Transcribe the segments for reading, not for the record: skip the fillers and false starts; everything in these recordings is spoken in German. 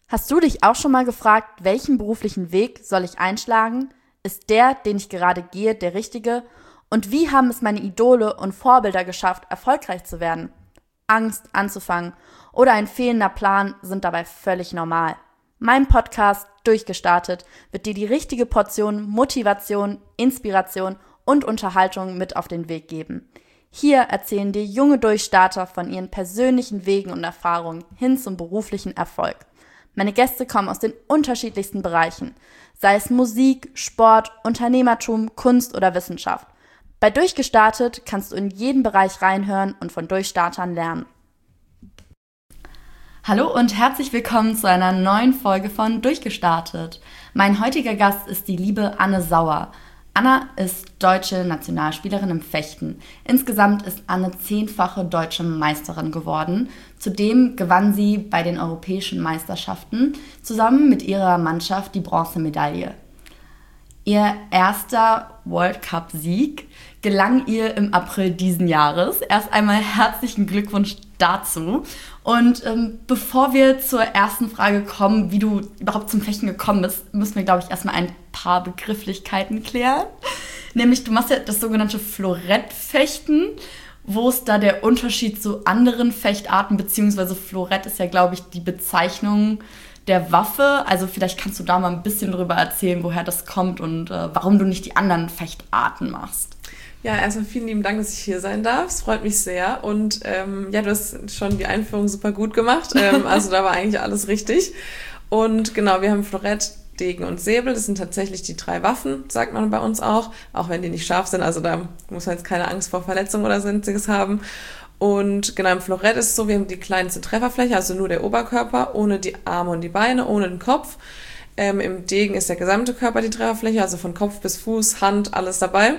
Hast du dich auch schon mal gefragt, welchen beruflichen Weg soll ich einschlagen? Ist der, den ich gerade gehe, der richtige? Und wie haben es meine Idole und Vorbilder geschafft, erfolgreich zu werden? Angst anzufangen oder ein fehlender Plan sind dabei völlig normal. Mein Podcast Durchgestartet wird dir die richtige Portion Motivation, Inspiration und Unterhaltung mit auf den Weg geben. Hier erzählen dir junge Durchstarter von ihren persönlichen Wegen und Erfahrungen hin zum beruflichen Erfolg. Meine Gäste kommen aus den unterschiedlichsten Bereichen, sei es Musik, Sport, Unternehmertum, Kunst oder Wissenschaft. Bei Durchgestartet kannst du in jeden Bereich reinhören und von Durchstartern lernen. Hallo und herzlich willkommen zu einer neuen Folge von Durchgestartet. Mein heutiger Gast ist die liebe Anne Sauer. Anna ist deutsche Nationalspielerin im Fechten. Insgesamt ist Anne 10-fache deutsche Meisterin geworden. Zudem gewann sie bei den Europäischen Meisterschaften zusammen mit ihrer Mannschaft die Bronzemedaille. Ihr erster World Cup-Sieg gelang ihr im April diesen Jahres. Erst einmal herzlichen Glückwunsch dazu. Und bevor wir zur ersten Frage kommen, wie du überhaupt zum Fechten gekommen bist, müssen wir, glaube ich, erstmal ein paar Begrifflichkeiten klären. Nämlich, du machst ja das sogenannte Florettfechten. Wo ist da der Unterschied zu anderen Fechtarten? Beziehungsweise Florett ist ja, glaube ich, die Bezeichnung der Waffe. Also vielleicht kannst du da mal ein bisschen drüber erzählen, woher das kommt und warum du nicht die anderen Fechtarten machst. Ja, erstmal vielen lieben Dank, dass ich hier sein darf. Es freut mich sehr. Und ja, du hast schon die Einführung super gut gemacht. Also da war eigentlich alles richtig. Und genau, wir haben Florett, Degen und Säbel. Das sind tatsächlich die 3 Waffen, sagt man bei uns auch wenn die nicht scharf sind. Also da muss man jetzt keine Angst vor Verletzung oder sonstiges haben. Und genau, im Florett ist es so, wir haben die kleinste Trefferfläche, also nur der Oberkörper, ohne die Arme und die Beine, ohne den Kopf. Im Degen ist der gesamte Körper die Trefferfläche, also von Kopf bis Fuß, Hand, alles dabei.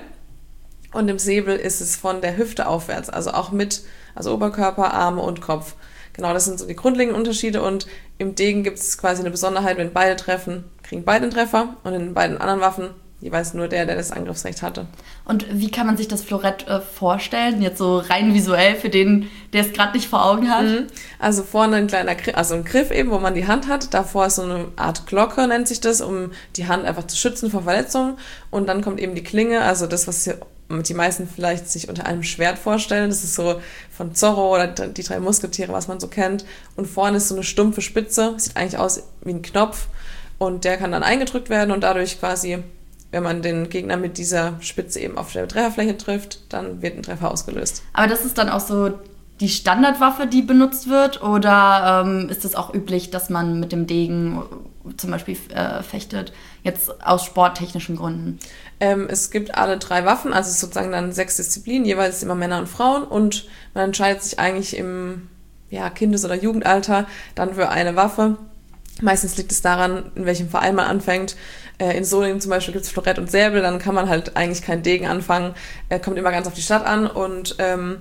Und im Säbel ist es von der Hüfte aufwärts, also auch also Oberkörper, Arme und Kopf. Genau, das sind so die grundlegenden Unterschiede. Und im Degen gibt es quasi eine Besonderheit, wenn beide treffen, kriegen beide einen Treffer. Und in beiden anderen Waffen jeweils nur der das Angriffsrecht hatte. Und wie kann man sich das Florett vorstellen? Jetzt so rein visuell für den, der es gerade nicht vor Augen hat. Also vorne ein kleiner Griff, also ein Griff eben, wo man die Hand hat. Davor ist so eine Art Glocke, nennt sich das, um die Hand einfach zu schützen vor Verletzungen. Und dann kommt eben die Klinge, also das, was hier die meisten vielleicht sich unter einem Schwert vorstellen. Das ist so von Zorro oder die 3 Musketiere, was man so kennt. Und vorne ist so eine stumpfe Spitze, sieht eigentlich aus wie ein Knopf. Und der kann dann eingedrückt werden und dadurch quasi, wenn man den Gegner mit dieser Spitze eben auf der Trefferfläche trifft, dann wird ein Treffer ausgelöst. Aber das ist dann auch so die Standardwaffe, die benutzt wird? Oder ist es auch üblich, dass man mit dem Degen zum Beispiel fechtet, jetzt aus sporttechnischen Gründen? Es gibt alle 3 Waffen, also es ist sozusagen dann 6 Disziplinen, jeweils immer Männer und Frauen. Und man entscheidet sich eigentlich im Kindes- oder Jugendalter dann für eine Waffe. Meistens liegt es daran, in welchem Verein man anfängt. In Solingen zum Beispiel gibt es Florett und Säbel, dann kann man halt eigentlich keinen Degen anfangen. Kommt immer ganz auf die Stadt an und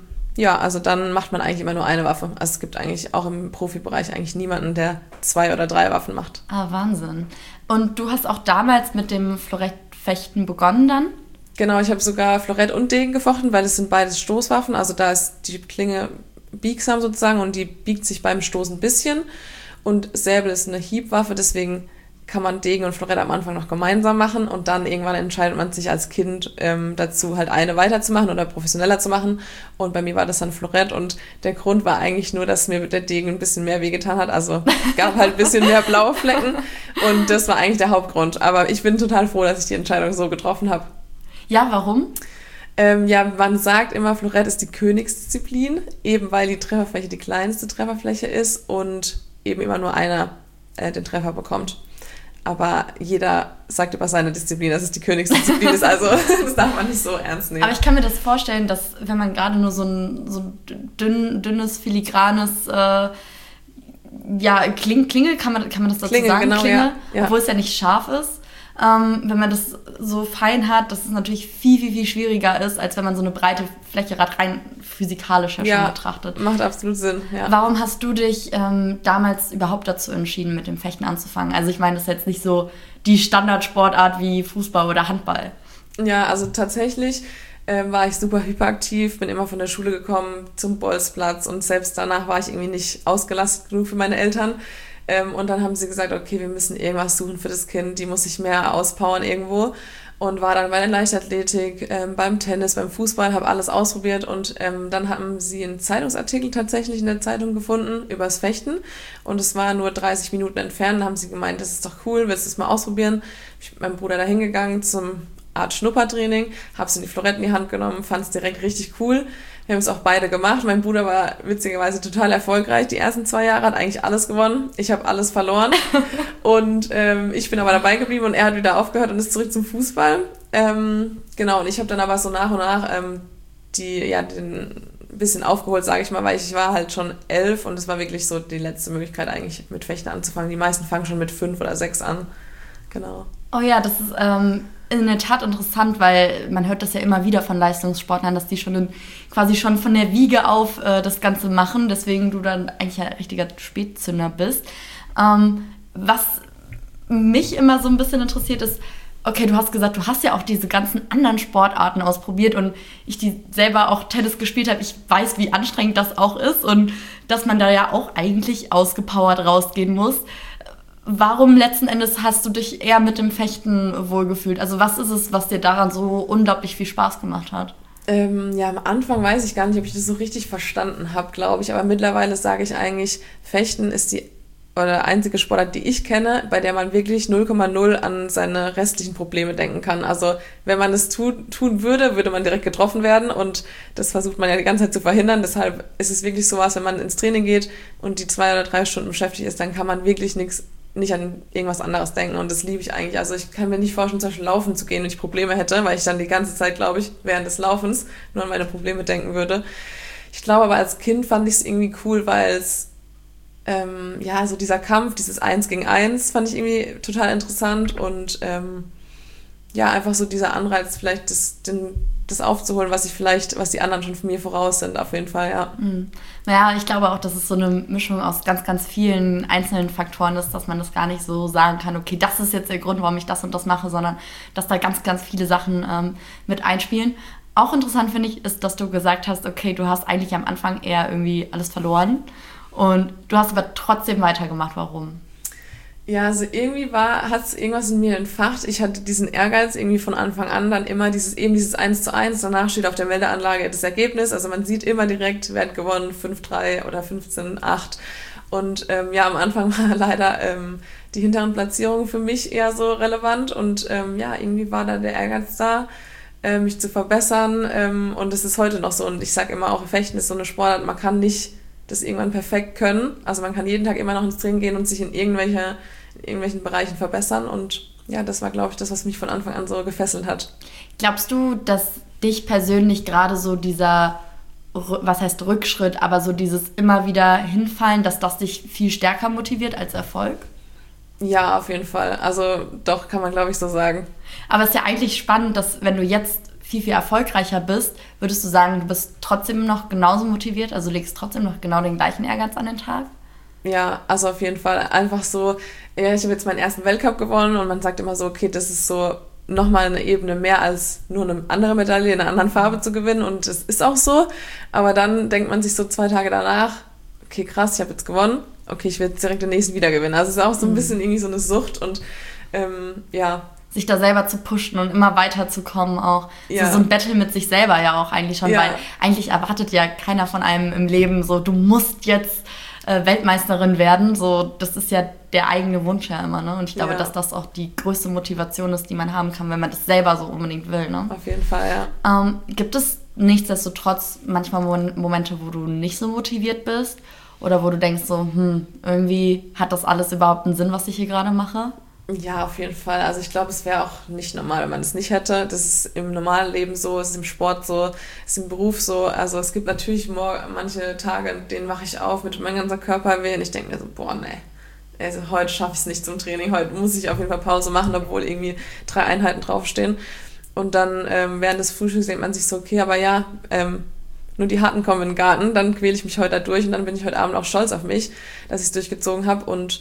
also dann macht man eigentlich immer nur eine Waffe. Also es gibt eigentlich auch im Profibereich eigentlich niemanden, der 2 oder 3 Waffen macht. Ah, Wahnsinn. Und du hast auch damals mit dem Florettfechten begonnen dann? Genau, ich habe sogar Florett und Degen gefochten, weil es sind beides Stoßwaffen. Also da ist die Klinge biegsam sozusagen und die biegt sich beim Stoß ein bisschen. Und Säbel ist eine Hiebwaffe, deswegen kann man Degen und Florett am Anfang noch gemeinsam machen und dann irgendwann entscheidet man sich als Kind dazu, halt eine weiterzumachen oder professioneller zu machen. Und bei mir war das dann Florett und der Grund war eigentlich nur, dass mir der Degen ein bisschen mehr wehgetan hat. Also gab halt ein bisschen mehr blaue Flecken und das war eigentlich der Hauptgrund. Aber ich bin total froh, dass ich die Entscheidung so getroffen habe. Ja, warum? Man sagt immer, Florett ist die Königsdisziplin, eben weil die Trefferfläche die kleinste Trefferfläche ist und eben immer nur einer den Treffer bekommt. Aber jeder sagt über seine Disziplin, dass es die Königsdisziplin ist, also das darf man nicht so ernst nehmen. Aber ich kann mir das vorstellen, dass wenn man gerade nur so ein dünnes, filigranes Klinge, kann man das dazu Klinge, sagen? genau, Klinge, ja. Obwohl es ja nicht scharf ist. Wenn man das so fein hat, dass es natürlich viel, viel, viel schwieriger ist, als wenn man so eine breite Fläche rein physikalisch schon betrachtet. Macht absolut Sinn, ja. Warum hast du dich damals überhaupt dazu entschieden, mit dem Fechten anzufangen? Also ich meine, das ist jetzt nicht so die Standardsportart wie Fußball oder Handball. Ja, also tatsächlich war ich super hyperaktiv, bin immer von der Schule gekommen zum Bolzplatz und selbst danach war ich irgendwie nicht ausgelastet genug für meine Eltern. Und dann haben sie gesagt, okay, wir müssen irgendwas suchen für das Kind, die muss sich mehr auspowern irgendwo. Und war dann bei der Leichtathletik, beim Tennis, beim Fußball, habe alles ausprobiert und dann haben sie einen Zeitungsartikel tatsächlich in der Zeitung gefunden übers Fechten und es war nur 30 Minuten entfernt. Da haben sie gemeint, das ist doch cool, willst du es mal ausprobieren? Ich bin mit meinem Bruder da hingegangen zum Art Schnuppertraining, habe es in die Florett in die Hand genommen, fand es direkt richtig cool. Wir haben es auch beide gemacht. Mein Bruder war witzigerweise total erfolgreich. Die ersten 2 Jahre hat eigentlich alles gewonnen. Ich habe alles verloren. Und ich bin aber dabei geblieben und er hat wieder aufgehört und ist zurück zum Fußball. Genau, und ich habe dann aber so nach und nach den bisschen aufgeholt, sage ich mal, weil ich war halt schon 11 und es war wirklich so die letzte Möglichkeit eigentlich mit Fechten anzufangen. Die meisten fangen schon mit 5 oder 6 an. Genau. Oh ja, das ist in der Tat interessant, weil man hört das ja immer wieder von Leistungssportlern, dass die quasi schon von der Wiege auf das Ganze machen, deswegen du dann eigentlich ein richtiger Spätzünder bist. Was mich immer so ein bisschen interessiert ist, okay, du hast gesagt, du hast ja auch diese ganzen anderen Sportarten ausprobiert und ich, die selber auch Tennis gespielt habe, ich weiß, wie anstrengend das auch ist und dass man da ja auch eigentlich ausgepowert rausgehen muss. Warum letzten Endes hast du dich eher mit dem Fechten wohlgefühlt? Also was ist es, was dir daran so unglaublich viel Spaß gemacht hat? Am Anfang weiß ich gar nicht, ob ich das so richtig verstanden habe, glaube ich. Aber mittlerweile sage ich eigentlich, Fechten ist die einzige Sportart, die ich kenne, bei der man wirklich 0,0 an seine restlichen Probleme denken kann. Also wenn man es tun würde, würde man direkt getroffen werden und das versucht man ja die ganze Zeit zu verhindern. Deshalb ist es wirklich sowas, wenn man ins Training geht und die 2 oder 3 Stunden beschäftigt ist, dann kann man wirklich nicht an irgendwas anderes denken und das liebe ich eigentlich. Also ich kann mir nicht vorstellen, zum Beispiel laufen zu gehen, wenn ich Probleme hätte, weil ich dann die ganze Zeit, glaube ich, während des Laufens nur an meine Probleme denken würde. Ich glaube aber als Kind fand ich es irgendwie cool, weil es so dieser Kampf, dieses 1 gegen 1 fand ich irgendwie total interessant und einfach so dieser Anreiz, vielleicht das aufzuholen, was die anderen schon von mir voraus sind, auf jeden Fall, ja. Naja, ich glaube auch, dass es so eine Mischung aus ganz, ganz vielen einzelnen Faktoren ist, dass man das gar nicht so sagen kann, okay, das ist jetzt der Grund, warum ich das und das mache, sondern dass da ganz, ganz viele Sachen mit einspielen. Auch interessant finde ich, ist, dass du gesagt hast, okay, du hast eigentlich am Anfang eher irgendwie alles verloren und du hast aber trotzdem weitergemacht. Warum? Ja, also irgendwie hat es irgendwas in mir entfacht. Ich hatte diesen Ehrgeiz irgendwie von Anfang an, dann immer dieses 1:1, danach steht auf der Meldeanlage das Ergebnis, also man sieht immer direkt, wer hat gewonnen, 5:3 oder 15:8 und am Anfang war leider die hinteren Platzierungen für mich eher so relevant und irgendwie war da der Ehrgeiz da, mich zu verbessern und es ist heute noch so und ich sage immer auch, Fechten ist so eine Sportart, man kann nicht das irgendwann perfekt können, also man kann jeden Tag immer noch ins Training gehen und sich in irgendwelchen Bereichen verbessern und ja, das war, glaube ich, das, was mich von Anfang an so gefesselt hat. Glaubst du, dass dich persönlich gerade so dieser, was heißt Rückschritt, aber so dieses immer wieder hinfallen, dass das dich viel stärker motiviert als Erfolg? Ja, auf jeden Fall. Also doch, kann man, glaube ich, so sagen. Aber es ist ja eigentlich spannend, dass wenn du jetzt viel, viel erfolgreicher bist, würdest du sagen, du bist trotzdem noch genauso motiviert, also legst trotzdem noch genau den gleichen Ehrgeiz an den Tag? Ja, also auf jeden Fall einfach so, ja, ich habe jetzt meinen ersten Weltcup gewonnen und man sagt immer so, okay, das ist so nochmal eine Ebene mehr als nur eine andere Medaille in einer anderen Farbe zu gewinnen und das ist auch so, aber dann denkt man sich so 2 Tage danach, okay, krass, ich habe jetzt gewonnen, okay, ich will jetzt direkt den nächsten wieder gewinnen. Also es ist auch so ein bisschen irgendwie so eine Sucht und sich da selber zu pushen und immer weiterzukommen auch. Ja. So ein Battle mit sich selber ja auch eigentlich schon, weil eigentlich erwartet ja keiner von einem im Leben so, du musst jetzt Weltmeisterin werden. So, das ist ja der eigene Wunsch ja immer, ne? Und ich glaube, dass das auch die größte Motivation ist, die man haben kann, wenn man das selber so unbedingt will, ne? Auf jeden Fall, ja. Gibt es nichtsdestotrotz manchmal Momente, wo du nicht so motiviert bist? Oder wo du denkst so, irgendwie hat das alles überhaupt einen Sinn, was ich hier gerade mache? Ja, auf jeden Fall. Also ich glaube, es wäre auch nicht normal, wenn man es nicht hätte. Das ist im normalen Leben so, es ist im Sport so, es ist im Beruf so. Also es gibt natürlich manche Tage, in denen wache ich auf mit meinem ganzen Körper weh und ich denke mir so, boah, nee, also heute schaffe ich es nicht zum Training, heute muss ich auf jeden Fall Pause machen, obwohl irgendwie 3 Einheiten draufstehen. Und dann während des Frühstücks denkt man sich so, okay, aber ja, nur die Harten kommen in den Garten, dann quäle ich mich heute da durch und dann bin ich heute Abend auch stolz auf mich, dass ich es durchgezogen habe und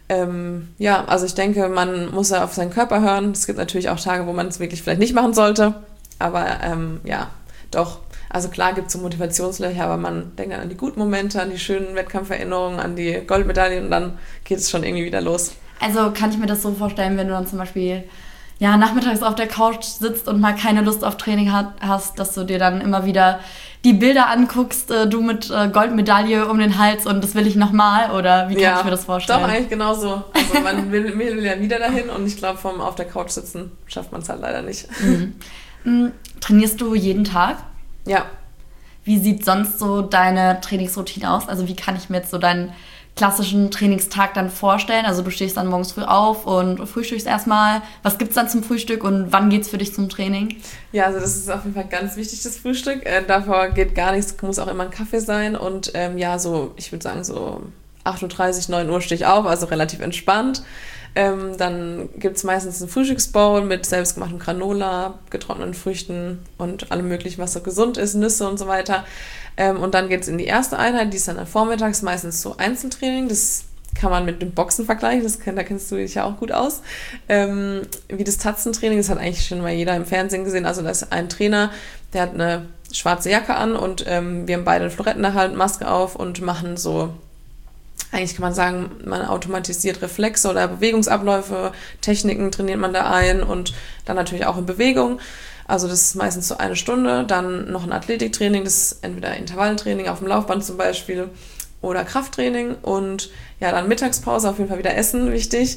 also ich denke, man muss ja auf seinen Körper hören. Es gibt natürlich auch Tage, wo man es wirklich vielleicht nicht machen sollte, aber doch. Also klar gibt es so Motivationslöcher, aber man denkt dann an die guten Momente, an die schönen Wettkampferinnerungen, an die Goldmedaillen und dann geht es schon irgendwie wieder los. Also kann ich mir das so vorstellen, wenn du dann zum Beispiel nachmittags auf der Couch sitzt und mal keine Lust auf Training hast, dass du dir dann immer wieder die Bilder anguckst, du mit Goldmedaille um den Hals und das will ich nochmal, oder wie kann ich mir das vorstellen? Doch, eigentlich genauso. Also man will ja wieder dahin und ich glaube, vom auf der Couch sitzen schafft man es halt leider nicht. Trainierst du jeden Tag? Ja. Wie sieht sonst so deine Trainingsroutine aus? Also wie kann ich mir jetzt so deinen klassischen Trainingstag dann vorstellen? Also du stehst dann morgens früh auf und frühstückst erstmal. Was gibt's dann zum Frühstück und wann geht's für dich zum Training? Ja, also das ist auf jeden Fall ganz wichtig, das Frühstück. Davor geht gar nichts, muss auch immer ein Kaffee sein. Und ich würde sagen so 8:30 Uhr, 9 Uhr stehe ich auf, also relativ entspannt. Dann gibt's meistens einen Frühstücksbowl mit selbstgemachtem Granola, getrockneten Früchten und allem möglichen, was so gesund ist, Nüsse und so weiter. Und dann geht's in die erste Einheit, die ist dann vormittags, meistens so Einzeltraining. Das kann man mit dem Boxen vergleichen, da kennst du dich ja auch gut aus. Wie das Tatzentraining, das hat eigentlich schon mal jeder im Fernsehen gesehen. Also da ist ein Trainer, der hat eine schwarze Jacke an und wir haben beide Floretten erhalten, Maske auf und machen so, eigentlich kann man sagen, man automatisiert Reflexe oder Bewegungsabläufe, Techniken trainiert man da ein und dann natürlich auch in Bewegung. Also das ist meistens so 1 Stunde, dann noch ein Athletiktraining, das ist entweder Intervalltraining auf dem Laufband zum Beispiel oder Krafttraining und dann Mittagspause, auf jeden Fall wieder Essen, wichtig.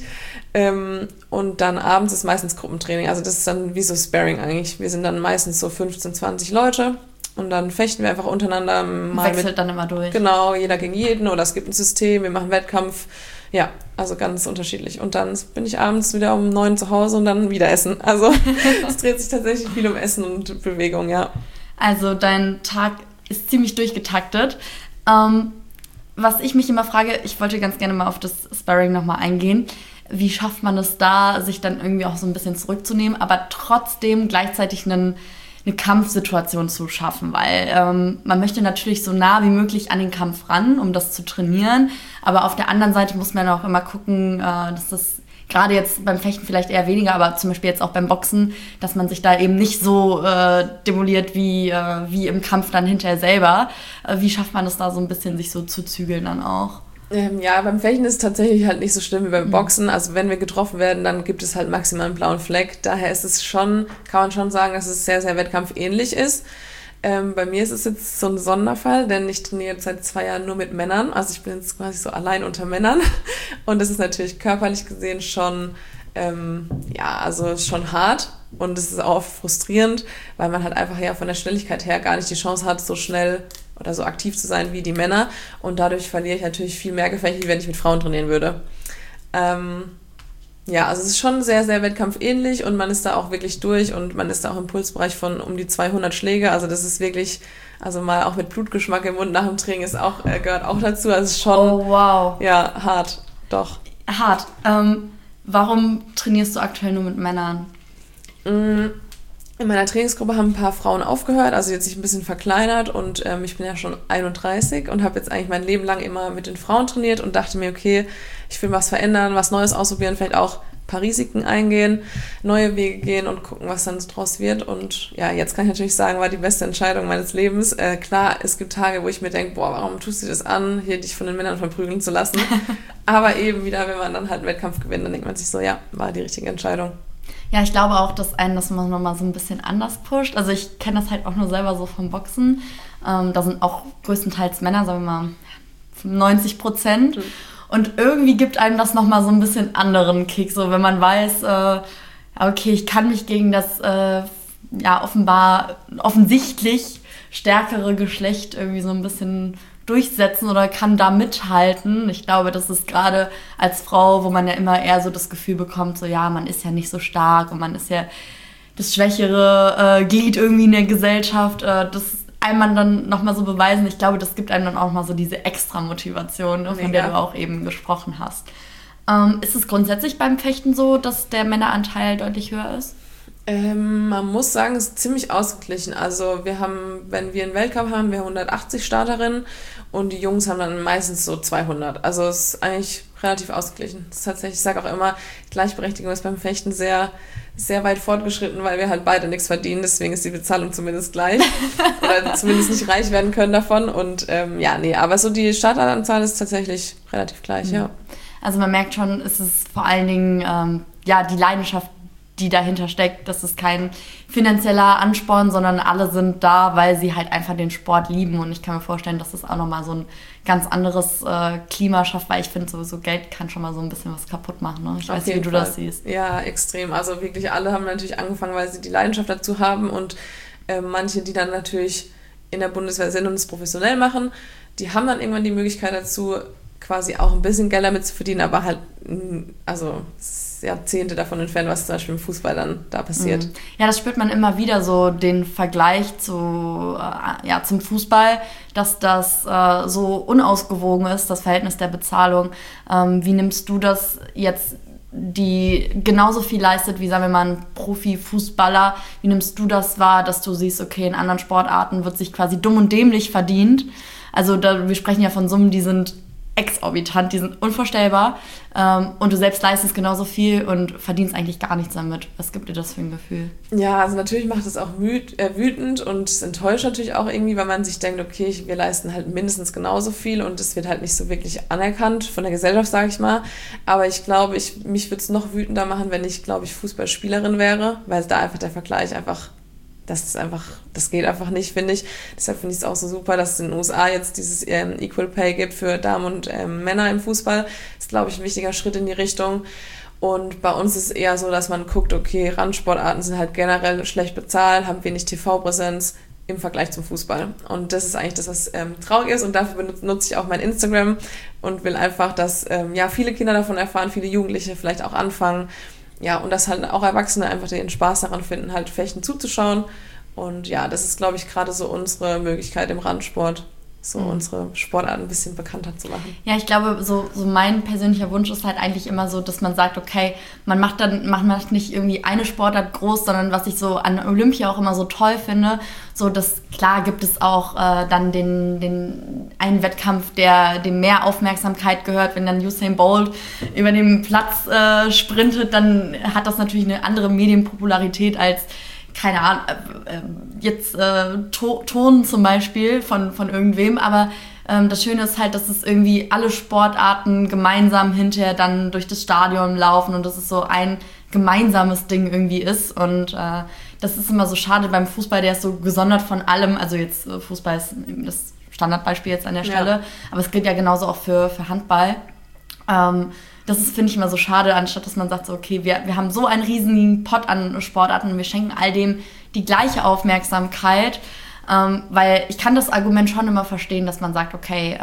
Und dann abends ist meistens Gruppentraining, also das ist dann wie so Sparring eigentlich. Wir sind dann meistens so 15, 20 Leute. Und dann fechten wir einfach untereinander. Wechselt dann immer durch. Genau, jeder gegen jeden oder es gibt ein System, wir machen Wettkampf. Ja, also ganz unterschiedlich. Und dann bin ich abends wieder um 9 zu Hause und dann wieder essen. Also es dreht sich tatsächlich viel um Essen und Bewegung, ja. Also dein Tag ist ziemlich durchgetaktet. Was ich mich immer frage, ich wollte ganz gerne mal auf das Sparring nochmal eingehen. Wie schafft man es da, sich dann irgendwie auch so ein bisschen zurückzunehmen, aber trotzdem gleichzeitig eine Kampfsituation zu schaffen, weil man möchte natürlich so nah wie möglich an den Kampf ran, um das zu trainieren, aber auf der anderen Seite muss man auch immer gucken, dass das gerade jetzt beim Fechten vielleicht eher weniger, aber zum Beispiel jetzt auch beim Boxen, dass man sich da eben nicht so demoliert wie im Kampf dann hinterher selber. Wie schafft man es da so ein bisschen, sich so zu zügeln dann auch? Beim Fechten ist es tatsächlich halt nicht so schlimm wie beim Boxen. Also wenn wir getroffen werden, dann gibt es halt maximal einen blauen Fleck. Daher ist es schon, kann man schon sagen, dass es sehr, sehr wettkampfähnlich ist. Bei mir ist es jetzt so ein Sonderfall, denn ich trainiere jetzt seit 2 Jahren nur mit Männern. Also ich bin jetzt quasi so allein unter Männern. Und das ist natürlich körperlich gesehen schon, also schon hart. Und es ist auch oft frustrierend, weil man halt einfach von der Schnelligkeit her gar nicht die Chance hat, so schnell oder so aktiv zu sein wie die Männer. Und dadurch verliere ich natürlich viel mehr Gefechte, wie wenn ich mit Frauen trainieren würde. Also es ist schon sehr, sehr wettkampfähnlich und man ist da auch wirklich durch und man ist da auch im Pulsbereich von um die 200 Schläge. Also das ist wirklich, also mal auch mit Blutgeschmack im Mund nach dem Training gehört auch dazu. Also es ist schon, oh, wow. Ja, hart, doch. Hart. Warum trainierst du aktuell nur mit Männern? In meiner Trainingsgruppe haben ein paar Frauen aufgehört, also jetzt sich ein bisschen verkleinert und ich bin ja schon 31 und habe jetzt eigentlich mein Leben lang immer mit den Frauen trainiert und dachte mir, okay, ich will was verändern, was Neues ausprobieren, vielleicht auch ein paar Risiken eingehen, neue Wege gehen und gucken, was dann draus wird. Und ja, jetzt kann ich natürlich sagen, war die beste Entscheidung meines Lebens. Klar, es gibt Tage, wo ich mir denke, warum tust du das an, hier dich von den Männern verprügeln zu lassen? Aber eben wieder, wenn man dann halt einen Wettkampf gewinnt, dann denkt man sich so, ja, war die richtige Entscheidung. Ja, ich glaube auch, dass einen das nochmal so ein bisschen anders pusht. Also ich kenne das halt auch nur selber so vom Boxen. Da sind auch größtenteils Männer, sagen wir mal 90%. Und irgendwie gibt einem das nochmal so ein bisschen anderen Kick. So wenn man weiß, okay, ich kann mich gegen das offensichtlich stärkere Geschlecht irgendwie so ein bisschen durchsetzen oder kann da mithalten. Ich glaube, das ist gerade als Frau, wo man ja immer eher so das Gefühl bekommt, so ja, man ist ja nicht so stark und man ist ja das schwächere Glied irgendwie in der Gesellschaft, das einem dann nochmal so beweisen. Ich glaube, das gibt einem dann auch mal so diese extra Motivation, von der du auch eben gesprochen hast. Ist es grundsätzlich beim Fechten so, dass der Männeranteil deutlich höher ist? Man muss sagen, es ist ziemlich ausgeglichen. Also wenn wir einen Weltcup haben, wir 180 Starterinnen und die Jungs haben dann meistens so 200. Also es ist eigentlich relativ ausgeglichen. Das ist tatsächlich, ich sage auch immer, Gleichberechtigung ist beim Fechten sehr, sehr weit fortgeschritten, weil wir halt beide nichts verdienen, deswegen ist die Bezahlung zumindest gleich oder zumindest nicht reich werden können davon und aber so die Startanzahl ist tatsächlich relativ gleich, ja. Also man merkt schon, es ist vor allen Dingen die Leidenschaft, die dahinter steckt. Das ist kein finanzieller Ansporn, sondern alle sind da, weil sie halt einfach den Sport lieben. Und ich kann mir vorstellen, dass das auch nochmal so ein ganz anderes Klima schafft, weil ich finde sowieso, Geld kann schon mal so ein bisschen was kaputt machen. Ne? Ich weiß nicht, wie du das siehst. Ja, extrem. Also wirklich alle haben natürlich angefangen, weil sie die Leidenschaft dazu haben und manche, die dann natürlich in der Bundeswehr sind und es professionell machen, die haben dann irgendwann die Möglichkeit dazu, quasi auch ein bisschen Geld damit zu verdienen, aber halt, also Jahrzehnte davon entfernt, was zum Beispiel im Fußball dann da passiert. Ja, das spürt man immer wieder, so den Vergleich zum Fußball, dass das so unausgewogen ist, das Verhältnis der Bezahlung. Wie nimmst du das jetzt, die genauso viel leistet wie, sagen wir mal, ein Profifußballer? Wie nimmst du das wahr, dass du siehst, okay, in anderen Sportarten wird sich quasi dumm und dämlich verdient? Also wir sprechen ja von Summen, die sind exorbitant, die sind unvorstellbar und du selbst leistest genauso viel und verdienst eigentlich gar nichts damit. Was gibt dir das für ein Gefühl? Ja, also natürlich macht es auch wütend und es enttäuscht natürlich auch irgendwie, weil man sich denkt, okay, wir leisten halt mindestens genauso viel und es wird halt nicht so wirklich anerkannt von der Gesellschaft, sage ich mal. Aber ich glaube, mich würde es noch wütender machen, wenn ich, glaube ich, Fußballspielerin wäre, weil da einfach der Vergleich einfach das geht einfach nicht, finde ich. Deshalb finde ich es auch so super, dass es in den USA jetzt dieses Equal Pay gibt für Damen und Männer im Fußball. Das ist, glaube ich, ein wichtiger Schritt in die Richtung. Und bei uns ist es eher so, dass man guckt, okay, Randsportarten sind halt generell schlecht bezahlt, haben wenig TV-Präsenz im Vergleich zum Fußball. Und das ist eigentlich das, was traurig ist. Und dafür nutze ich auch mein Instagram und will einfach, dass viele Kinder davon erfahren, viele Jugendliche vielleicht auch anfangen. Ja, und dass halt auch Erwachsene einfach den Spaß daran finden, halt Fechten zuzuschauen. Und ja, das ist, glaube ich, gerade so unsere Möglichkeit im Randsport, so unsere Sportart ein bisschen bekannter zu machen. Ja, ich glaube, so mein persönlicher Wunsch ist halt eigentlich immer so, dass man sagt, okay, man macht nicht irgendwie eine Sportart groß, sondern was ich so an Olympia auch immer so toll finde, so dass, klar gibt es auch dann den einen Wettkampf, der dem mehr Aufmerksamkeit gehört, wenn dann Usain Bolt über den Platz sprintet, dann hat das natürlich eine andere Medienpopularität als, keine Ahnung, jetzt Turnen zum Beispiel von irgendwem, aber das Schöne ist halt, dass es irgendwie alle Sportarten gemeinsam hinterher dann durch das Stadion laufen und dass es so ein gemeinsames Ding irgendwie ist und das ist immer so schade beim Fußball, der ist so gesondert von allem, also jetzt Fußball ist das Standardbeispiel jetzt an der Stelle, aber es gilt ja genauso auch für Handball. Das ist, finde ich, immer so schade, anstatt dass man sagt, so, okay, wir haben so einen riesigen Pot an Sportarten und wir schenken all dem die gleiche Aufmerksamkeit, weil ich kann das Argument schon immer verstehen, dass man sagt, okay,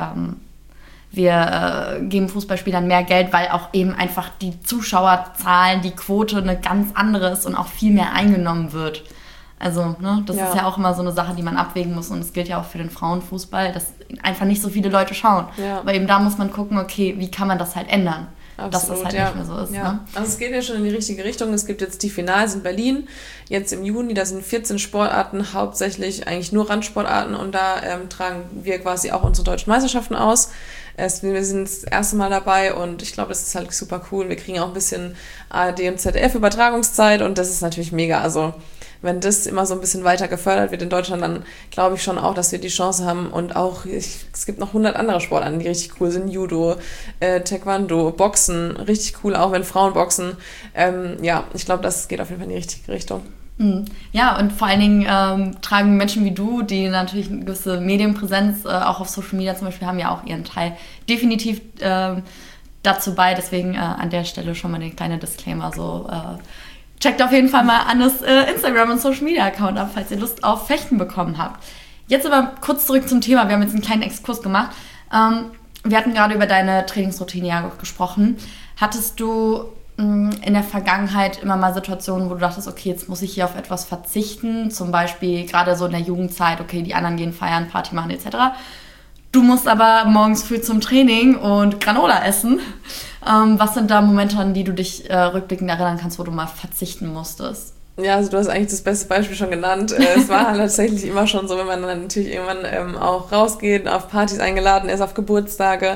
wir geben Fußballspielern mehr Geld, weil auch eben einfach die Zuschauerzahlen, die Quote eine ganz andere ist und auch viel mehr eingenommen wird. Also, ne, das ist ja auch immer so eine Sache, die man abwägen muss und es gilt ja auch für den Frauenfußball, dass einfach nicht so viele Leute schauen. Ja. Aber eben da muss man gucken, okay, wie kann man das halt ändern? Absolut, dass das halt nicht mehr so ist. Ja. Ne? Also es geht ja schon in die richtige Richtung. Es gibt jetzt die Finals in Berlin, jetzt im Juni, da sind 14 Sportarten, hauptsächlich eigentlich nur Randsportarten und da tragen wir quasi auch unsere deutschen Meisterschaften aus. Wir sind das erste Mal dabei und ich glaube, das ist halt super cool. Wir kriegen auch ein bisschen ARD und ZDF Übertragungszeit und das ist natürlich mega. Also wenn das immer so ein bisschen weiter gefördert wird in Deutschland, dann glaube ich schon auch, dass wir die Chance haben und auch, es gibt noch 100 andere Sportarten, die richtig cool sind, Judo, Taekwondo, Boxen, richtig cool, auch wenn Frauen boxen. Ich glaube, das geht auf jeden Fall in die richtige Richtung. Ja, und vor allen Dingen tragen Menschen wie du, die natürlich eine gewisse Medienpräsenz auch auf Social Media zum Beispiel haben, ja auch ihren Teil definitiv dazu bei. Deswegen an der Stelle schon mal den kleinen Disclaimer so, checkt auf jeden Fall mal Annes Instagram- und Social-Media-Account ab, falls ihr Lust auf Fechten bekommen habt. Jetzt aber kurz zurück zum Thema. Wir haben jetzt einen kleinen Exkurs gemacht. Wir hatten gerade über deine Trainingsroutine ja gesprochen. Hattest du in der Vergangenheit immer mal Situationen, wo du dachtest, okay, jetzt muss ich hier auf etwas verzichten? Zum Beispiel gerade so in der Jugendzeit, okay, die anderen gehen feiern, Party machen etc. Du musst aber morgens früh zum Training und Granola essen. Was sind da Momente, an die du dich rückblickend erinnern kannst, wo du mal verzichten musstest? Ja, also du hast eigentlich das beste Beispiel schon genannt. Es war halt tatsächlich immer schon so, wenn man dann natürlich irgendwann auch rausgeht, auf Partys eingeladen ist, auf Geburtstage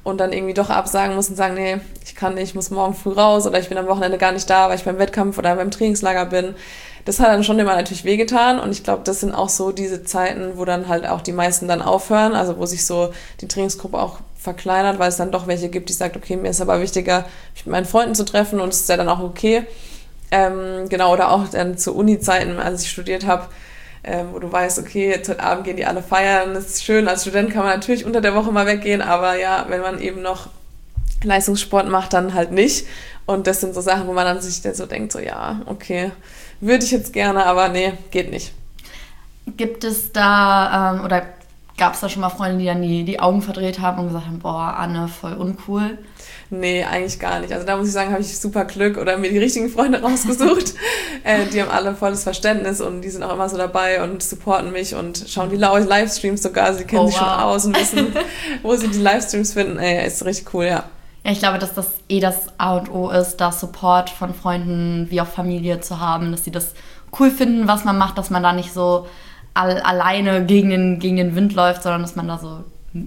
und dann irgendwie doch absagen muss und sagen, nee, ich kann nicht, ich muss morgen früh raus oder ich bin am Wochenende gar nicht da, weil ich beim Wettkampf oder beim Trainingslager bin. Das hat dann schon immer natürlich wehgetan und ich glaube, das sind auch so diese Zeiten, wo dann halt auch die meisten dann aufhören, also wo sich so die Trainingsgruppe auch verkleinert, weil es dann doch welche gibt, die sagt, okay, mir ist aber wichtiger, mich mit meinen Freunden zu treffen und es ist ja dann auch okay. Genau, oder auch dann zu Uni-Zeiten, als ich studiert habe, wo du weißt, okay, jetzt heute Abend gehen die alle feiern, das ist schön, als Student kann man natürlich unter der Woche mal weggehen, aber ja, wenn man eben noch Leistungssport macht, dann halt nicht und das sind so Sachen, wo man dann sich dann so denkt, so ja, okay, würde ich jetzt gerne, aber nee, geht nicht. Gibt es da, oder gab es da schon mal Freunde, die dann die Augen verdreht haben und gesagt haben, boah, Anne, voll uncool? Nee, eigentlich gar nicht. Also da muss ich sagen, habe ich super Glück oder mir die richtigen Freunde rausgesucht. Die haben alle volles Verständnis und die sind auch immer so dabei und supporten mich und schauen die Livestreams sogar. Sie kennen sich schon aus und wissen, wo sie die Livestreams finden. Ey, ist richtig cool, ja. Ja, ich glaube, dass das das A und O ist, da Support von Freunden wie auch Familie zu haben, dass sie das cool finden, was man macht, dass man da nicht so alleine gegen den Wind läuft, sondern dass man da so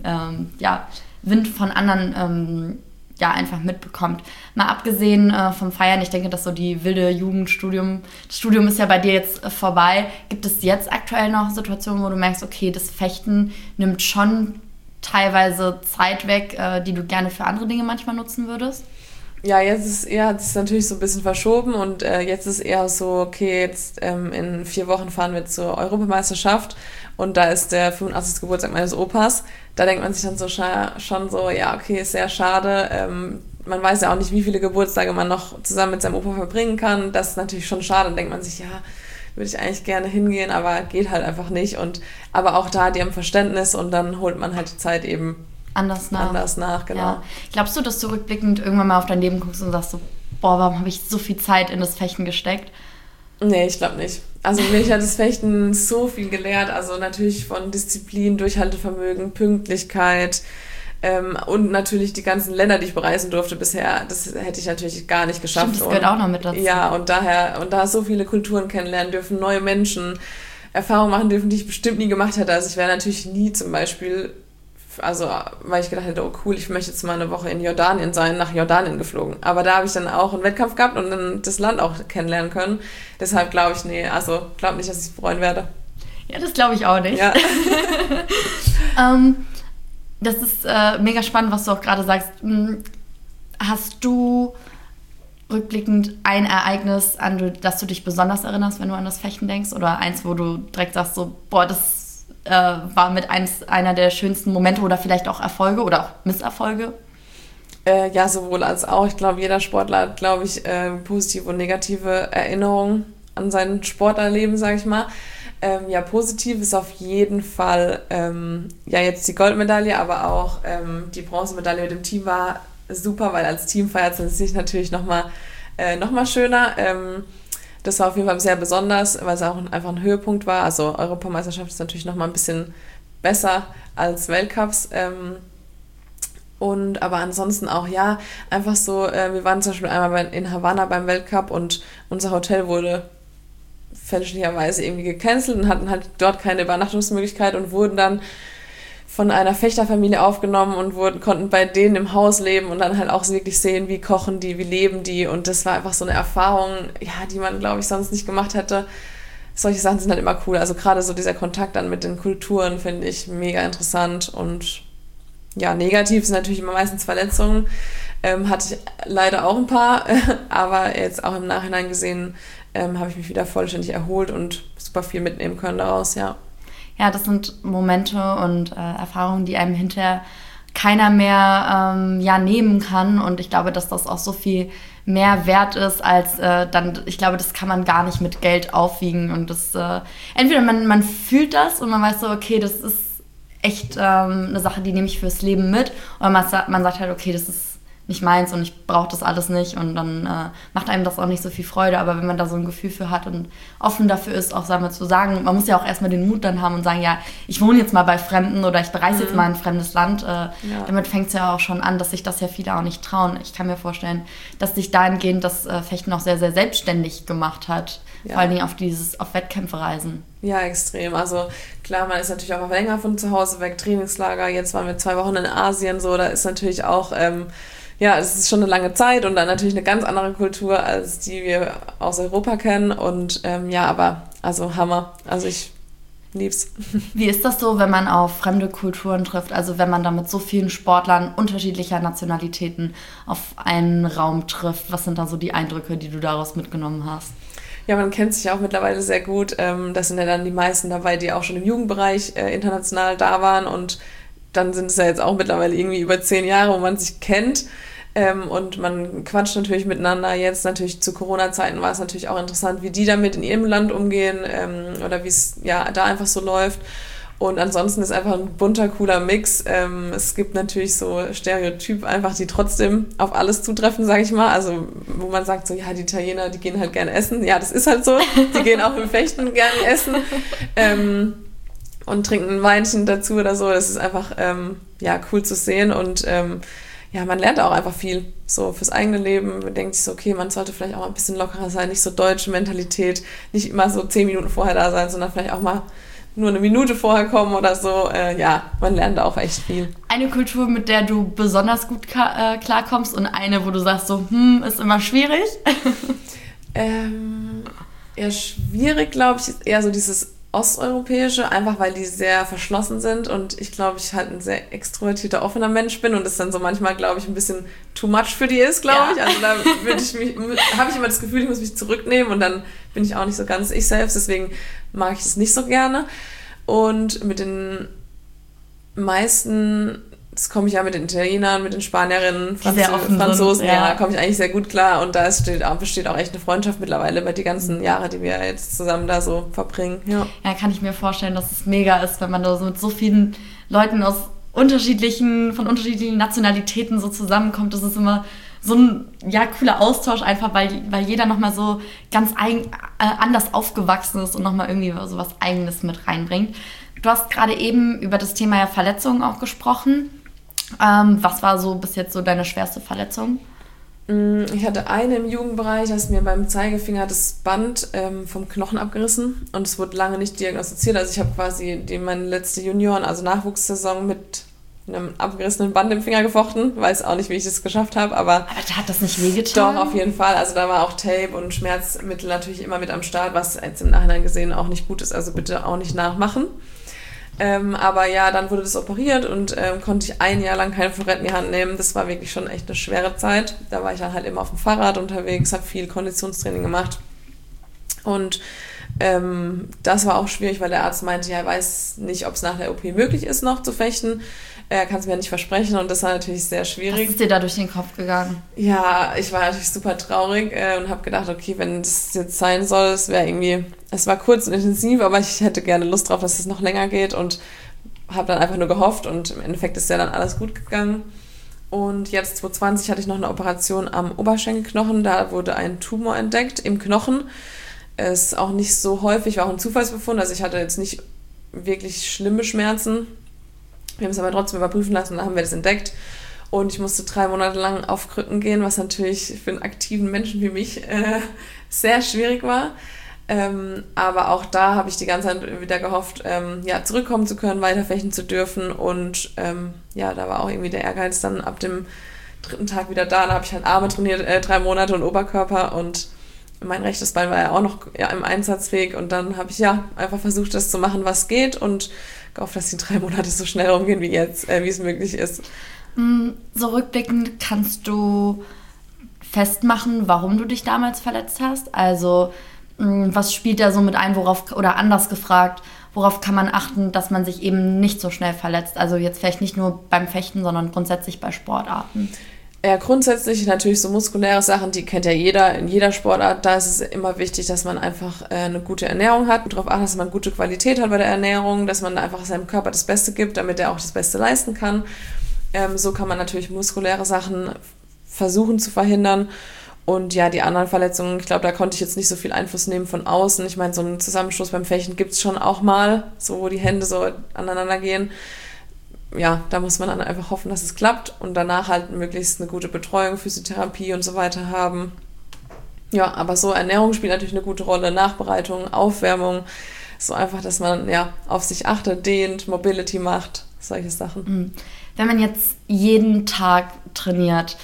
Wind von anderen einfach mitbekommt. Mal abgesehen vom Feiern, ich denke, dass so die wilde Jugendstudium, das Studium ist ja bei dir jetzt vorbei. Gibt es jetzt aktuell noch Situationen, wo du merkst, okay, das Fechten nimmt schon teilweise Zeit weg, die du gerne für andere Dinge manchmal nutzen würdest? Ja, das ist natürlich so ein bisschen verschoben und jetzt ist eher so, okay, jetzt in 4 Wochen fahren wir zur Europameisterschaft und da ist der 85. Geburtstag meines Opas. Da denkt man sich dann so schon so, ja, okay, ist sehr schade. Man weiß ja auch nicht, wie viele Geburtstage man noch zusammen mit seinem Opa verbringen kann. Das ist natürlich schon schade. Dann denkt man sich, ja, würde ich eigentlich gerne hingehen, aber geht halt einfach nicht. Aber auch da, die haben Verständnis und dann holt man halt die Zeit eben anders nach, genau. Ja. Glaubst du, dass du rückblickend irgendwann mal auf dein Leben guckst und sagst so, boah, warum habe ich so viel Zeit in das Fechten gesteckt? Nee, ich glaube nicht. Also mich hat das Fechten so viel gelehrt, also natürlich von Disziplin, Durchhaltevermögen, Pünktlichkeit und natürlich die ganzen Länder, die ich bereisen durfte bisher, das hätte ich natürlich gar nicht geschafft. Stimmt, das gehört auch noch mit dazu. Ja, und da so viele Kulturen kennenlernen dürfen, neue Menschen, Erfahrungen machen dürfen, die ich bestimmt nie gemacht hätte. Also ich wäre natürlich nie zum Beispiel, also weil ich gedacht hätte, oh cool, ich möchte jetzt mal eine Woche in Jordanien sein, nach Jordanien geflogen. Aber da habe ich dann auch einen Wettkampf gehabt und dann das Land auch kennenlernen können. Deshalb glaube ich, glaube nicht, dass ich es bereuen werde. Ja, das glaube ich auch nicht. Ja. Das ist mega spannend, was du auch gerade sagst. Hast du rückblickend ein Ereignis, an das du dich besonders erinnerst, wenn du an das Fechten denkst? Oder eins, wo du direkt sagst, so, boah, das war mit einer der schönsten Momente oder vielleicht auch Erfolge oder auch Misserfolge? Ja, sowohl als auch. Ich glaube, jeder Sportler hat, positive und negative Erinnerungen an sein Sportlerleben, sage ich mal. Ja, positiv ist auf jeden Fall jetzt die Goldmedaille, aber auch die Bronzemedaille mit dem Team war super, weil als Team feiert es sich natürlich noch mal schöner. Das war auf jeden Fall sehr besonders, weil es auch einfach ein Höhepunkt war. Also Europameisterschaft ist natürlich noch mal ein bisschen besser als Weltcups. Aber ansonsten auch, ja, einfach so, wir waren zum Beispiel einmal in Havanna beim Weltcup und unser Hotel wurde fälschlicherweise irgendwie gecancelt und hatten halt dort keine Übernachtungsmöglichkeit und wurden dann von einer Fechterfamilie aufgenommen und konnten bei denen im Haus leben und dann halt auch wirklich sehen, wie kochen die, wie leben die und das war einfach so eine Erfahrung, ja, die man, glaube ich, sonst nicht gemacht hätte. Solche Sachen sind halt immer cool, also gerade so dieser Kontakt dann mit den Kulturen finde ich mega interessant und ja, negativ sind natürlich immer meistens Verletzungen, hatte ich leider auch ein paar, aber jetzt auch im Nachhinein gesehen habe ich mich wieder vollständig erholt und super viel mitnehmen können daraus, ja. Ja, das sind Momente und Erfahrungen, die einem hinterher keiner mehr nehmen kann. Und ich glaube, dass das auch so viel mehr wert ist, als ich glaube, das kann man gar nicht mit Geld aufwiegen. Und das, entweder man fühlt das und man weiß so, okay, das ist echt eine Sache, die nehme ich fürs Leben mit. Oder man sagt halt, okay, das ist nicht meins und ich brauche das alles nicht und dann macht einem das auch nicht so viel Freude, aber wenn man da so ein Gefühl für hat und offen dafür ist, auch zu sagen, man muss ja auch erstmal den Mut dann haben und sagen, ja, ich wohne jetzt mal bei Fremden oder ich bereise jetzt mal ein fremdes Land, damit fängt es ja auch schon an, dass sich das ja viele auch nicht trauen. Ich kann mir vorstellen, dass sich dahingehend das Fechten auch sehr, sehr selbstständig gemacht hat, vor allen Dingen auf Wettkämpfe reisen. Ja, extrem. Also klar, man ist natürlich auch mal länger von zu Hause weg, Trainingslager, jetzt waren wir 2 Wochen in Asien, so, da ist natürlich auch, es ist schon eine lange Zeit und dann natürlich eine ganz andere Kultur, als die wir aus Europa kennen und aber also Hammer, also ich lieb's. Wie ist das so, wenn man auf fremde Kulturen trifft, also wenn man da mit so vielen Sportlern unterschiedlicher Nationalitäten auf einen Raum trifft, was sind da so die Eindrücke, die du daraus mitgenommen hast? Ja, man kennt sich auch mittlerweile sehr gut. Das sind ja dann die meisten dabei, die auch schon im Jugendbereich international da waren. Und dann sind es ja jetzt auch mittlerweile irgendwie über 10 Jahre, wo man sich kennt. Und man quatscht natürlich miteinander. Jetzt natürlich zu Corona-Zeiten war es natürlich auch interessant, wie die damit in ihrem Land umgehen oder wie es da einfach so läuft. Und ansonsten ist einfach ein bunter, cooler Mix. Es gibt natürlich so Stereotyp einfach, die trotzdem auf alles zutreffen, sage ich mal. Also wo man sagt so, ja, die Italiener, die gehen halt gerne essen. Ja, das ist halt so. Die gehen auch im Fechten gerne essen und trinken ein Weinchen dazu oder so. Das ist einfach cool zu sehen und man lernt auch einfach viel so fürs eigene Leben. Man denkt sich so, okay, man sollte vielleicht auch mal ein bisschen lockerer sein, nicht so deutsche Mentalität, nicht immer so 10 Minuten vorher da sein, sondern vielleicht auch mal nur eine Minute vorher kommen oder so. Man lernt auch echt viel. Eine Kultur, mit der du besonders gut klarkommst und eine, wo du sagst so, ist immer schwierig? Eher schwierig, glaube ich, ist eher so dieses Osteuropäische, einfach weil die sehr verschlossen sind und ich glaube, ich halt ein sehr extrovertierter, offener Mensch bin und das dann so manchmal, glaube ich, ein bisschen too much für die ist, glaube ich. Also da habe ich immer das Gefühl, ich muss mich zurücknehmen und dann bin ich auch nicht so ganz ich selbst, deswegen mag ich das nicht so gerne. Und mit den meisten, das komme ich ja mit den Italienern, mit den Spanierinnen, Franzosen, komme ich eigentlich sehr gut klar und da besteht auch echt eine Freundschaft mittlerweile über die ganzen Jahre, die wir jetzt zusammen da so verbringen. Ja, kann ich mir vorstellen, dass es mega ist, wenn man da so mit so vielen Leuten von unterschiedlichen Nationalitäten so zusammenkommt. Das ist immer so ein cooler Austausch einfach, weil jeder nochmal so ganz anders aufgewachsen ist und nochmal irgendwie so was Eigenes mit reinbringt. Du hast gerade eben über das Thema Verletzungen auch gesprochen. Was war so bis jetzt so deine schwerste Verletzung? Ich hatte eine im Jugendbereich, da ist mir beim Zeigefinger das Band vom Knochen abgerissen und es wurde lange nicht diagnostiziert. Also ich habe quasi meine letzte also Nachwuchssaison mit einem abgerissenen Band im Finger gefochten. Weiß auch nicht, wie ich das geschafft habe, aber hat das nicht wehgetan? Doch, auf jeden Fall. Also da war auch Tape und Schmerzmittel natürlich immer mit am Start, was jetzt im Nachhinein gesehen auch nicht gut ist. Also bitte auch nicht nachmachen. Aber dann wurde das operiert und konnte ich 1 Jahr lang kein Florett in die Hand nehmen. Das war wirklich schon echt eine schwere Zeit. Da war ich dann halt immer auf dem Fahrrad unterwegs, habe viel Konditionstraining gemacht. Und das war auch schwierig, weil der Arzt meinte, er weiß nicht, ob es nach der OP möglich ist, noch zu fechten. Er kann es mir nicht versprechen und das war natürlich sehr schwierig. Was ist dir da durch den Kopf gegangen? Ja, ich war natürlich super traurig und habe gedacht, okay, wenn das jetzt sein soll, es war kurz und intensiv, aber ich hätte gerne Lust drauf, dass es noch länger geht und habe dann einfach nur gehofft und im Endeffekt ist ja dann alles gut gegangen. Und jetzt 2020 hatte ich noch eine Operation am Oberschenkelknochen, da wurde ein Tumor entdeckt im Knochen. Es ist auch nicht so häufig, war auch ein Zufallsbefund, also ich hatte jetzt nicht wirklich schlimme Schmerzen. Wir haben es aber trotzdem überprüfen lassen und dann haben wir das entdeckt. Und ich musste 3 Monate lang auf Krücken gehen, was natürlich für einen aktiven Menschen wie mich sehr schwierig war. Aber auch da habe ich die ganze Zeit wieder gehofft, zurückkommen zu können, weiterfechten zu dürfen. Und da war auch irgendwie der Ehrgeiz dann ab dem 3. Tag wieder da. Da habe ich halt Arme trainiert, 3 Monate und Oberkörper und mein rechtes Bein war ja auch noch im Einsatzweg. Und dann habe ich einfach versucht, das zu machen, was geht und gehofft, dass die 3 Monate so schnell rumgehen wie jetzt, wie es möglich ist. So rückblickend kannst du festmachen, warum du dich damals verletzt hast? Also was spielt da so mit ein, oder anders gefragt, worauf kann man achten, dass man sich eben nicht so schnell verletzt? Also jetzt vielleicht nicht nur beim Fechten, sondern grundsätzlich bei Sportarten. Ja, grundsätzlich natürlich so muskuläre Sachen, die kennt ja jeder in jeder Sportart. Da ist es immer wichtig, dass man einfach eine gute Ernährung hat und darauf achtet, dass man gute Qualität hat bei der Ernährung, dass man einfach seinem Körper das Beste gibt, damit er auch das Beste leisten kann. So kann man natürlich muskuläre Sachen versuchen zu verhindern. Und ja, die anderen Verletzungen, ich glaube, da konnte ich jetzt nicht so viel Einfluss nehmen von außen. Ich meine, so einen Zusammenstoß beim Fechten gibt es schon auch mal, so wo die Hände so aneinander gehen. Ja, da muss man dann einfach hoffen, dass es klappt und danach halt möglichst eine gute Betreuung, Physiotherapie und so weiter haben. Ja, aber so Ernährung spielt natürlich eine gute Rolle, Nachbereitung, Aufwärmung, so einfach, dass man ja auf sich achtet, dehnt, Mobility macht, solche Sachen. Wenn man jetzt jeden Tag trainiert,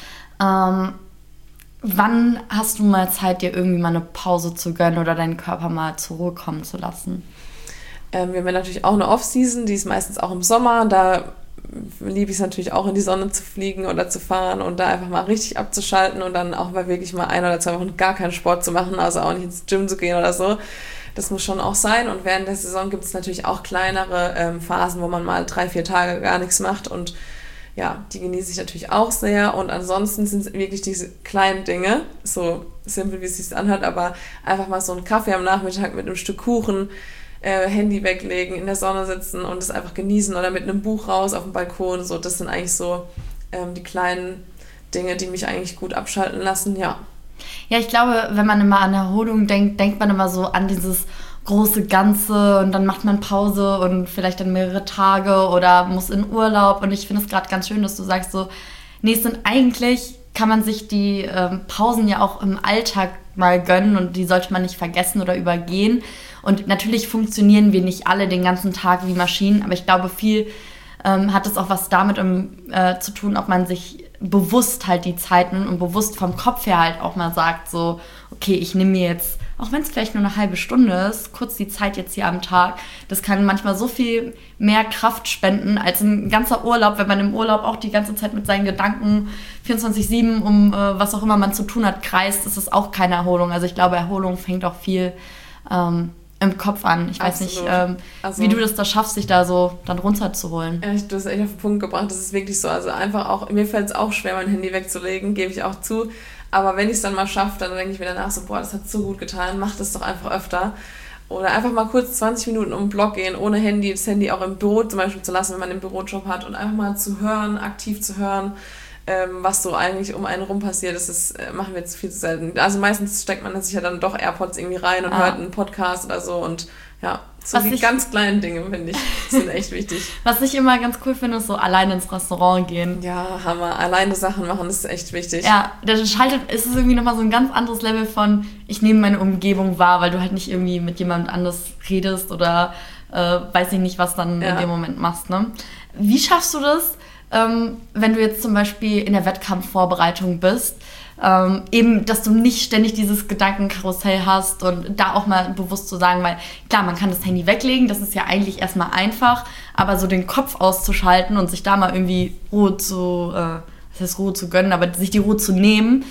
wann hast du mal Zeit, dir irgendwie mal eine Pause zu gönnen oder deinen Körper mal zur Ruhe kommen zu lassen? Wir haben ja natürlich auch eine Off-Season, die ist meistens auch im Sommer. Da liebe ich es natürlich auch, in die Sonne zu fliegen oder zu fahren und da einfach mal richtig abzuschalten und dann auch mal wirklich mal 1 oder 2 Wochen gar keinen Sport zu machen, also auch nicht ins Gym zu gehen oder so. Das muss schon auch sein. Und während der Saison gibt es natürlich auch kleinere Phasen, wo man mal 3-4 Tage gar nichts macht. Und ja, die genieße ich natürlich auch sehr. Und ansonsten sind es wirklich diese kleinen Dinge, so simpel wie es sich anhört, aber einfach mal so einen Kaffee am Nachmittag mit einem Stück Kuchen, Handy weglegen, in der Sonne sitzen und es einfach genießen oder mit einem Buch raus auf dem Balkon. So, das sind eigentlich so die kleinen Dinge, die mich eigentlich gut abschalten lassen, ja. Ja, ich glaube, wenn man immer an Erholung denkt, denkt man immer so an dieses große Ganze und dann macht man Pause und vielleicht dann mehrere Tage oder muss in Urlaub. Und ich finde es gerade ganz schön, dass du sagst so, nee, es sind eigentlich, kann man sich die Pausen ja auch im Alltag mal gönnen und die sollte man nicht vergessen oder übergehen. Und natürlich funktionieren wir nicht alle den ganzen Tag wie Maschinen, aber ich glaube, viel hat es auch was damit zu tun, ob man sich bewusst halt die Zeit nimmt und bewusst vom Kopf her halt auch mal sagt, so, okay, ich nehme mir jetzt, auch wenn es vielleicht nur eine halbe Stunde ist, kurz die Zeit jetzt hier am Tag. Das kann manchmal so viel mehr Kraft spenden als ein ganzer Urlaub, wenn man im Urlaub auch die ganze Zeit mit seinen Gedanken 24/7 um was auch immer man zu tun hat, kreist, ist es auch keine Erholung. Also ich glaube, Erholung fängt auch viel im Kopf an. Ich weiß nicht, wie du das da schaffst, dich da so dann runterzuholen. Ja, du hast echt auf den Punkt gebracht, das ist wirklich so. Also einfach auch, mir fällt es auch schwer, mein Handy wegzulegen, gebe ich auch zu. Aber wenn ich es dann mal schaffe, dann denke ich mir danach so, boah, das hat so gut getan, mach das doch einfach öfter. Oder einfach mal kurz 20 Minuten um den Block gehen, ohne Handy, das Handy auch im Büro zum Beispiel zu lassen, wenn man einen Bürojob hat und einfach mal zu hören, aktiv zu hören, was so eigentlich um einen rum passiert. Das machen wir jetzt viel zu selten. Also meistens steckt man sich ja dann doch AirPods irgendwie rein und hört einen Podcast oder so und ja, so die ganz kleinen Dinge, finde ich, sind echt wichtig. Was ich immer ganz cool finde, ist so alleine ins Restaurant gehen. Ja, Hammer. Alleine Sachen machen, das ist echt wichtig. Ja, ist es irgendwie nochmal so ein ganz anderes Level von, ich nehme meine Umgebung wahr, weil du halt nicht irgendwie mit jemand anders redest oder weiß ich nicht, was dann in dem Moment machst, ne? Wie schaffst du das, wenn du jetzt zum Beispiel in der Wettkampfvorbereitung bist, eben, dass du nicht ständig dieses Gedankenkarussell hast und da auch mal bewusst zu sagen, weil klar, man kann das Handy weglegen, das ist ja eigentlich erstmal einfach, aber so den Kopf auszuschalten und sich da mal irgendwie Ruhe zu gönnen, aber sich die Ruhe zu nehmen,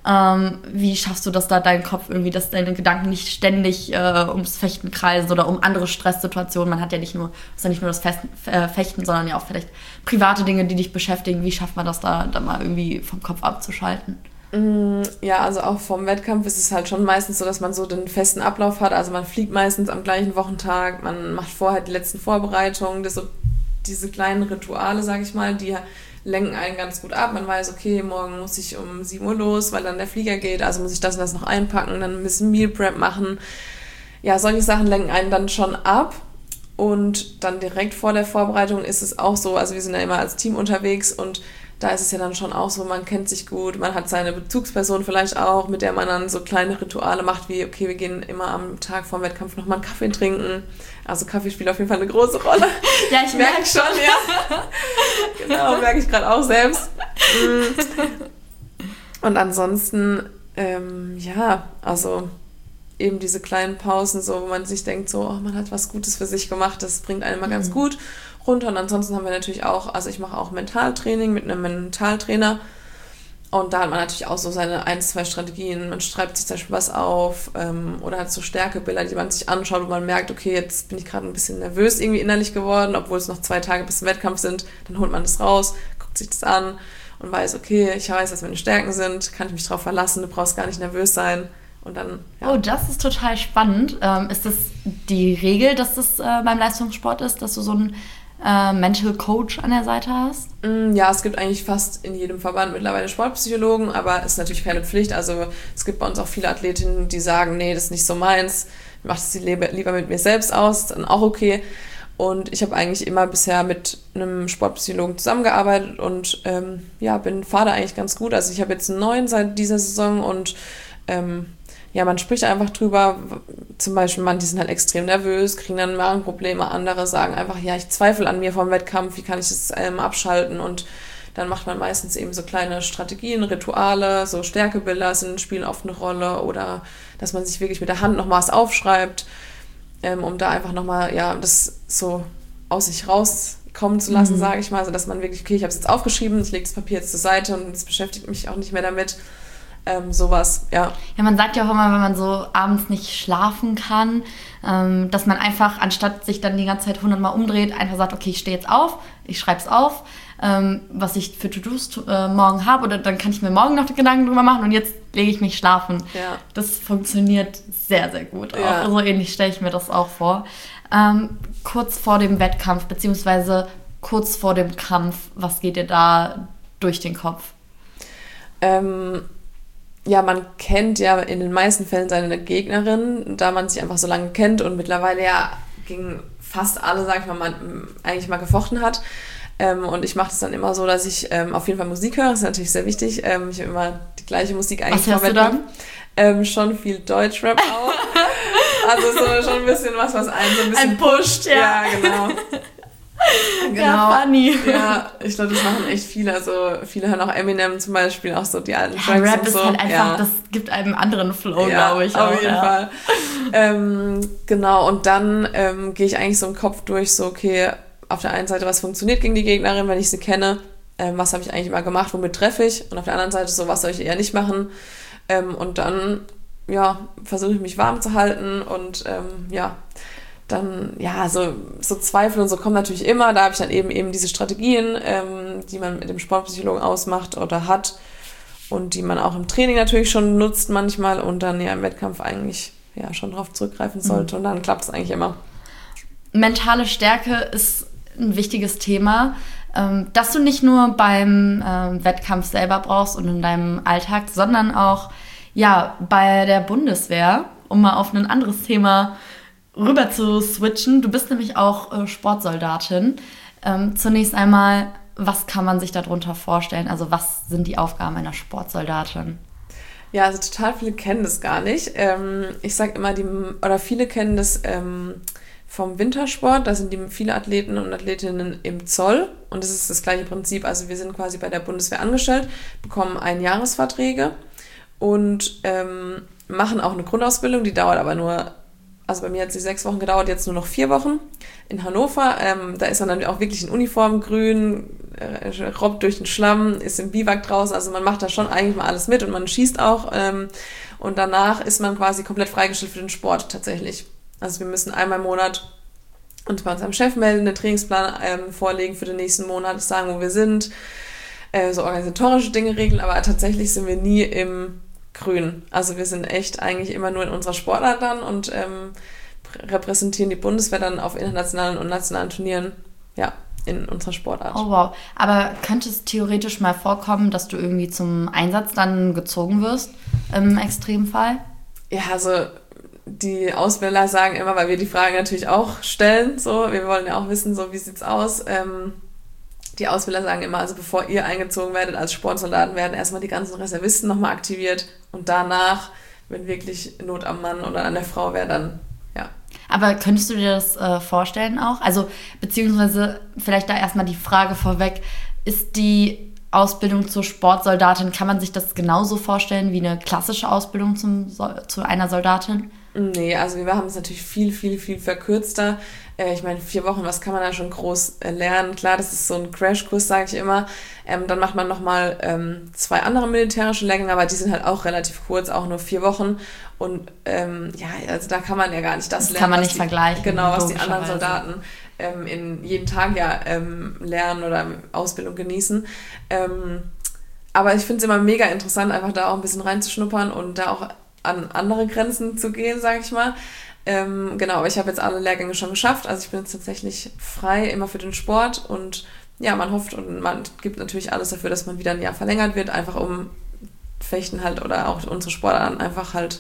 wie schaffst du das da, deinen Kopf irgendwie, dass deine Gedanken nicht ständig ums Fechten kreisen oder um andere Stresssituationen, man hat ja nicht nur das Fechten, sondern ja auch vielleicht private Dinge, die dich beschäftigen, wie schafft man das da mal irgendwie vom Kopf abzuschalten? Ja, also auch vom Wettkampf ist es halt schon meistens so, dass man so den festen Ablauf hat. Also man fliegt meistens am gleichen Wochentag, man macht vorher die letzten Vorbereitungen, diese kleinen Rituale, sag ich mal, die lenken einen ganz gut ab. Man weiß, okay, morgen muss ich um 7 Uhr los, weil dann der Flieger geht, also muss ich das und das noch einpacken, dann ein bisschen Meal Prep machen. Ja, solche Sachen lenken einen dann schon ab. Und dann direkt vor der Vorbereitung ist es auch so, also wir sind ja immer als Team unterwegs und da ist es ja dann schon auch so, man kennt sich gut, man hat seine Bezugsperson vielleicht auch, mit der man dann so kleine Rituale macht, wie, okay, wir gehen immer am Tag vor dem Wettkampf nochmal einen Kaffee trinken. Also Kaffee spielt auf jeden Fall eine große Rolle. Ja, ich merke schon, ja. Genau, merke ich gerade auch selbst. Und ansonsten, also eben diese kleinen Pausen, so, wo man sich denkt, so, oh, man hat was Gutes für sich gemacht, das bringt einen immer ganz gut runter. Und ansonsten haben wir natürlich auch, also ich mache auch Mentaltraining mit einem Mentaltrainer und da hat man natürlich auch so seine 1-2 Strategien, man schreibt sich zum Beispiel was auf oder hat so Stärkebilder, die man sich anschaut, wo man merkt, okay, jetzt bin ich gerade ein bisschen nervös irgendwie innerlich geworden, obwohl es noch 2 Tage bis zum Wettkampf sind, dann holt man das raus, guckt sich das an und weiß, okay, ich weiß, was meine Stärken sind, kann ich mich drauf verlassen, du brauchst gar nicht nervös sein. Und dann, ja. Oh, das ist total spannend. Ist das die Regel, dass das beim Leistungssport ist, dass du so einen Mental Coach an der Seite hast? Ja, es gibt eigentlich fast in jedem Verband mittlerweile Sportpsychologen, aber es ist natürlich keine Pflicht. Also es gibt bei uns auch viele Athletinnen, die sagen, nee, das ist nicht so meins, ich mache das lieber mit mir selbst aus, ist dann auch okay. Und ich habe eigentlich immer bisher mit einem Sportpsychologen zusammengearbeitet und fahre da eigentlich ganz gut. Also ich habe jetzt einen neuen seit dieser Saison und ja, man spricht einfach drüber. Zum Beispiel manche sind halt extrem nervös, kriegen dann Magenprobleme. Andere sagen einfach, ja, ich zweifle an mir vom Wettkampf, wie kann ich das abschalten? Und dann macht man meistens eben so kleine Strategien, Rituale, so Stärkebilder spielen oft eine Rolle. Oder dass man sich wirklich mit der Hand noch was aufschreibt, um da einfach nochmal, ja, das so aus sich rauskommen zu lassen, sage ich mal. Also dass man wirklich, okay, ich habe es jetzt aufgeschrieben, ich lege das Papier jetzt zur Seite und es beschäftigt mich auch nicht mehr damit. Sowas, ja. Ja, man sagt ja auch immer, wenn man so abends nicht schlafen kann, dass man einfach, anstatt sich dann die ganze Zeit 100-mal umdreht, einfach sagt, okay, ich stehe jetzt auf, ich schreibe es auf, was ich für To-Dos morgen habe, oder dann kann ich mir morgen noch die Gedanken drüber machen und jetzt lege ich mich schlafen. Ja. Das funktioniert sehr, sehr gut. Ja. Auch so ähnlich stelle ich mir das auch vor. Kurz vor dem Wettkampf, beziehungsweise kurz vor dem Kampf, was geht dir da durch den Kopf? Ja, man kennt ja in den meisten Fällen seine Gegnerin, da man sich einfach so lange kennt und mittlerweile ja gegen fast alle, sag ich mal, man eigentlich mal gefochten hat. Und ich mache das dann immer so, dass ich auf jeden Fall Musik höre, das ist natürlich sehr wichtig. Ich habe immer die gleiche Musik eigentlich. Was hörst du dann? Schon viel Deutschrap auch. Also so schon ein bisschen was einen so ein bisschen pusht, ja. Ja, genau. Ja, funny. Ja, ich glaube, das machen echt viele. Also viele hören auch Eminem zum Beispiel, auch so die alten Ja, Tracks Rap und ist so. halt einfach, Ja. das gibt einem einen anderen Flow, Ja, glaube ich. Auf jeden Fall. Genau, und dann gehe ich eigentlich so im Kopf durch, so okay, auf der einen Seite, was funktioniert gegen die Gegnerin, wenn ich sie kenne, was habe ich eigentlich immer gemacht, womit treffe ich, und auf der anderen Seite so, was soll ich eher nicht machen, und dann, ja, versuche ich mich warm zu halten und ja, dann, ja, so Zweifel und so kommen natürlich immer. Da habe ich dann eben diese Strategien, die man mit dem Sportpsychologen ausmacht oder hat und die man auch im Training natürlich schon nutzt manchmal und dann ja im Wettkampf eigentlich ja schon drauf zurückgreifen sollte. Und dann klappt es eigentlich immer. Mentale Stärke ist ein wichtiges Thema, das du nicht nur beim Wettkampf selber brauchst und in deinem Alltag, sondern auch ja, bei der Bundeswehr, um mal auf ein anderes Thema rüber zu switchen. Du bist nämlich auch Sportsoldatin. Zunächst einmal, was kann man sich darunter vorstellen? Also was sind die Aufgaben einer Sportsoldatin? Ja, also total viele kennen das gar nicht. Ich sage immer, viele kennen das vom Wintersport. Da sind viele Athleten und Athletinnen im Zoll. Und das ist das gleiche Prinzip. Also wir sind quasi bei der Bundeswehr angestellt, bekommen Einjahresverträge und machen auch eine Grundausbildung. Die dauert aber nur, also bei mir hat sie 6 Wochen gedauert, jetzt nur noch 4 Wochen. In Hannover, da ist man dann auch wirklich in Uniform, grün, robbt durch den Schlamm, ist im Biwak draußen. Also man macht da schon eigentlich mal alles mit und man schießt auch. Und danach ist man quasi komplett freigestellt für den Sport tatsächlich. Also wir müssen einmal im Monat uns bei unserem Chef melden, den Trainingsplan vorlegen für den nächsten Monat, sagen, wo wir sind, so organisatorische Dinge regeln, aber tatsächlich sind wir nie im Grün. Also wir sind echt eigentlich immer nur in unserer Sportart dann und repräsentieren die Bundeswehr dann auf internationalen und nationalen Turnieren, ja, in unserer Sportart. Oh wow, aber könnte es theoretisch mal vorkommen, dass du irgendwie zum Einsatz dann gezogen wirst, im Extremfall? Ja, also die Ausbilder sagen immer, weil wir die Fragen natürlich auch stellen, so, wir wollen ja auch wissen, so, wie sieht's aus, die Ausbilder sagen immer, also bevor ihr eingezogen werdet als Sportsoldaten, werden erstmal die ganzen Reservisten nochmal aktiviert und danach, wenn wirklich Not am Mann oder an der Frau wäre, dann, ja. Aber könntest du dir das vorstellen auch? Also, beziehungsweise vielleicht da erstmal die Frage vorweg, ist die Ausbildung zur Sportsoldatin, kann man sich das genauso vorstellen wie eine klassische Ausbildung zu einer Soldatin? Nee, also wir haben es natürlich viel, viel, viel verkürzter. Ich meine, 4 Wochen, was kann man da schon groß lernen? Klar, das ist so ein Crashkurs, sage ich immer. Dann macht man nochmal 2 andere militärische Lehrgänge, aber die sind halt auch relativ kurz, auch nur 4 Wochen. Und ja, also da kann man ja gar nicht das lernen. Kann man nicht vergleichen. Genau, was die anderen Soldaten in jeden Tag ja lernen oder Ausbildung genießen. Aber ich finde es immer mega interessant, einfach da auch ein bisschen reinzuschnuppern und da auch an andere Grenzen zu gehen, sage ich mal. Genau, aber ich habe jetzt alle Lehrgänge schon geschafft. Also ich bin jetzt tatsächlich frei, immer für den Sport. Und ja, man hofft und man gibt natürlich alles dafür, dass man wieder ein Jahr verlängert wird, einfach um Fechten halt oder auch unsere Sportarten einfach halt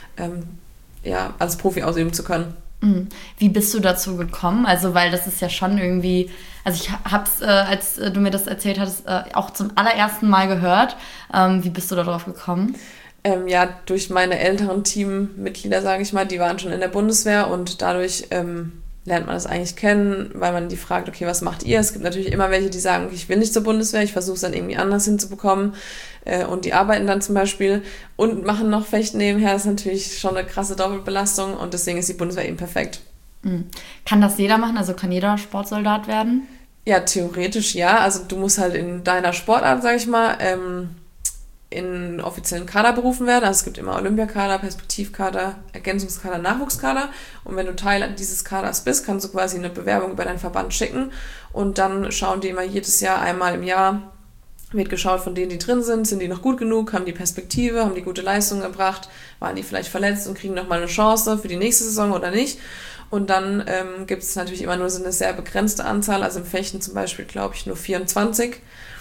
ja, als Profi ausüben zu können. Wie bist du dazu gekommen? Also, weil das ist ja schon irgendwie, also ich hab's, als du mir das erzählt hattest, auch zum allerersten Mal gehört. Wie bist du da drauf gekommen? Ja, durch meine älteren Teammitglieder, sage ich mal, die waren schon in der Bundeswehr und dadurch lernt man das eigentlich kennen, weil man die fragt, okay, was macht ihr? Es gibt natürlich immer welche, die sagen, okay, ich will nicht zur Bundeswehr, ich versuche es dann irgendwie anders hinzubekommen und die arbeiten dann zum Beispiel und machen noch Fechten nebenher. Das ist natürlich schon eine krasse Doppelbelastung und deswegen ist die Bundeswehr eben perfekt. Kann das jeder machen? Also kann jeder Sportsoldat werden? Ja, theoretisch ja. Also du musst halt in deiner Sportart, sag ich mal, in offiziellen Kader berufen werden. Also es gibt immer Olympiakader, Perspektivkader, Ergänzungskader, Nachwuchskader. Und wenn du Teil dieses Kaders bist, kannst du quasi eine Bewerbung über deinen Verband schicken. Und dann schauen die immer jedes Jahr, einmal im Jahr, wird geschaut von denen, die drin sind die noch gut genug, haben die Perspektive, haben die gute Leistung gebracht, waren die vielleicht verletzt und kriegen nochmal eine Chance für die nächste Saison oder nicht. Und dann gibt es natürlich immer nur so eine sehr begrenzte Anzahl, also im Fechten zum Beispiel, glaube ich, nur 24.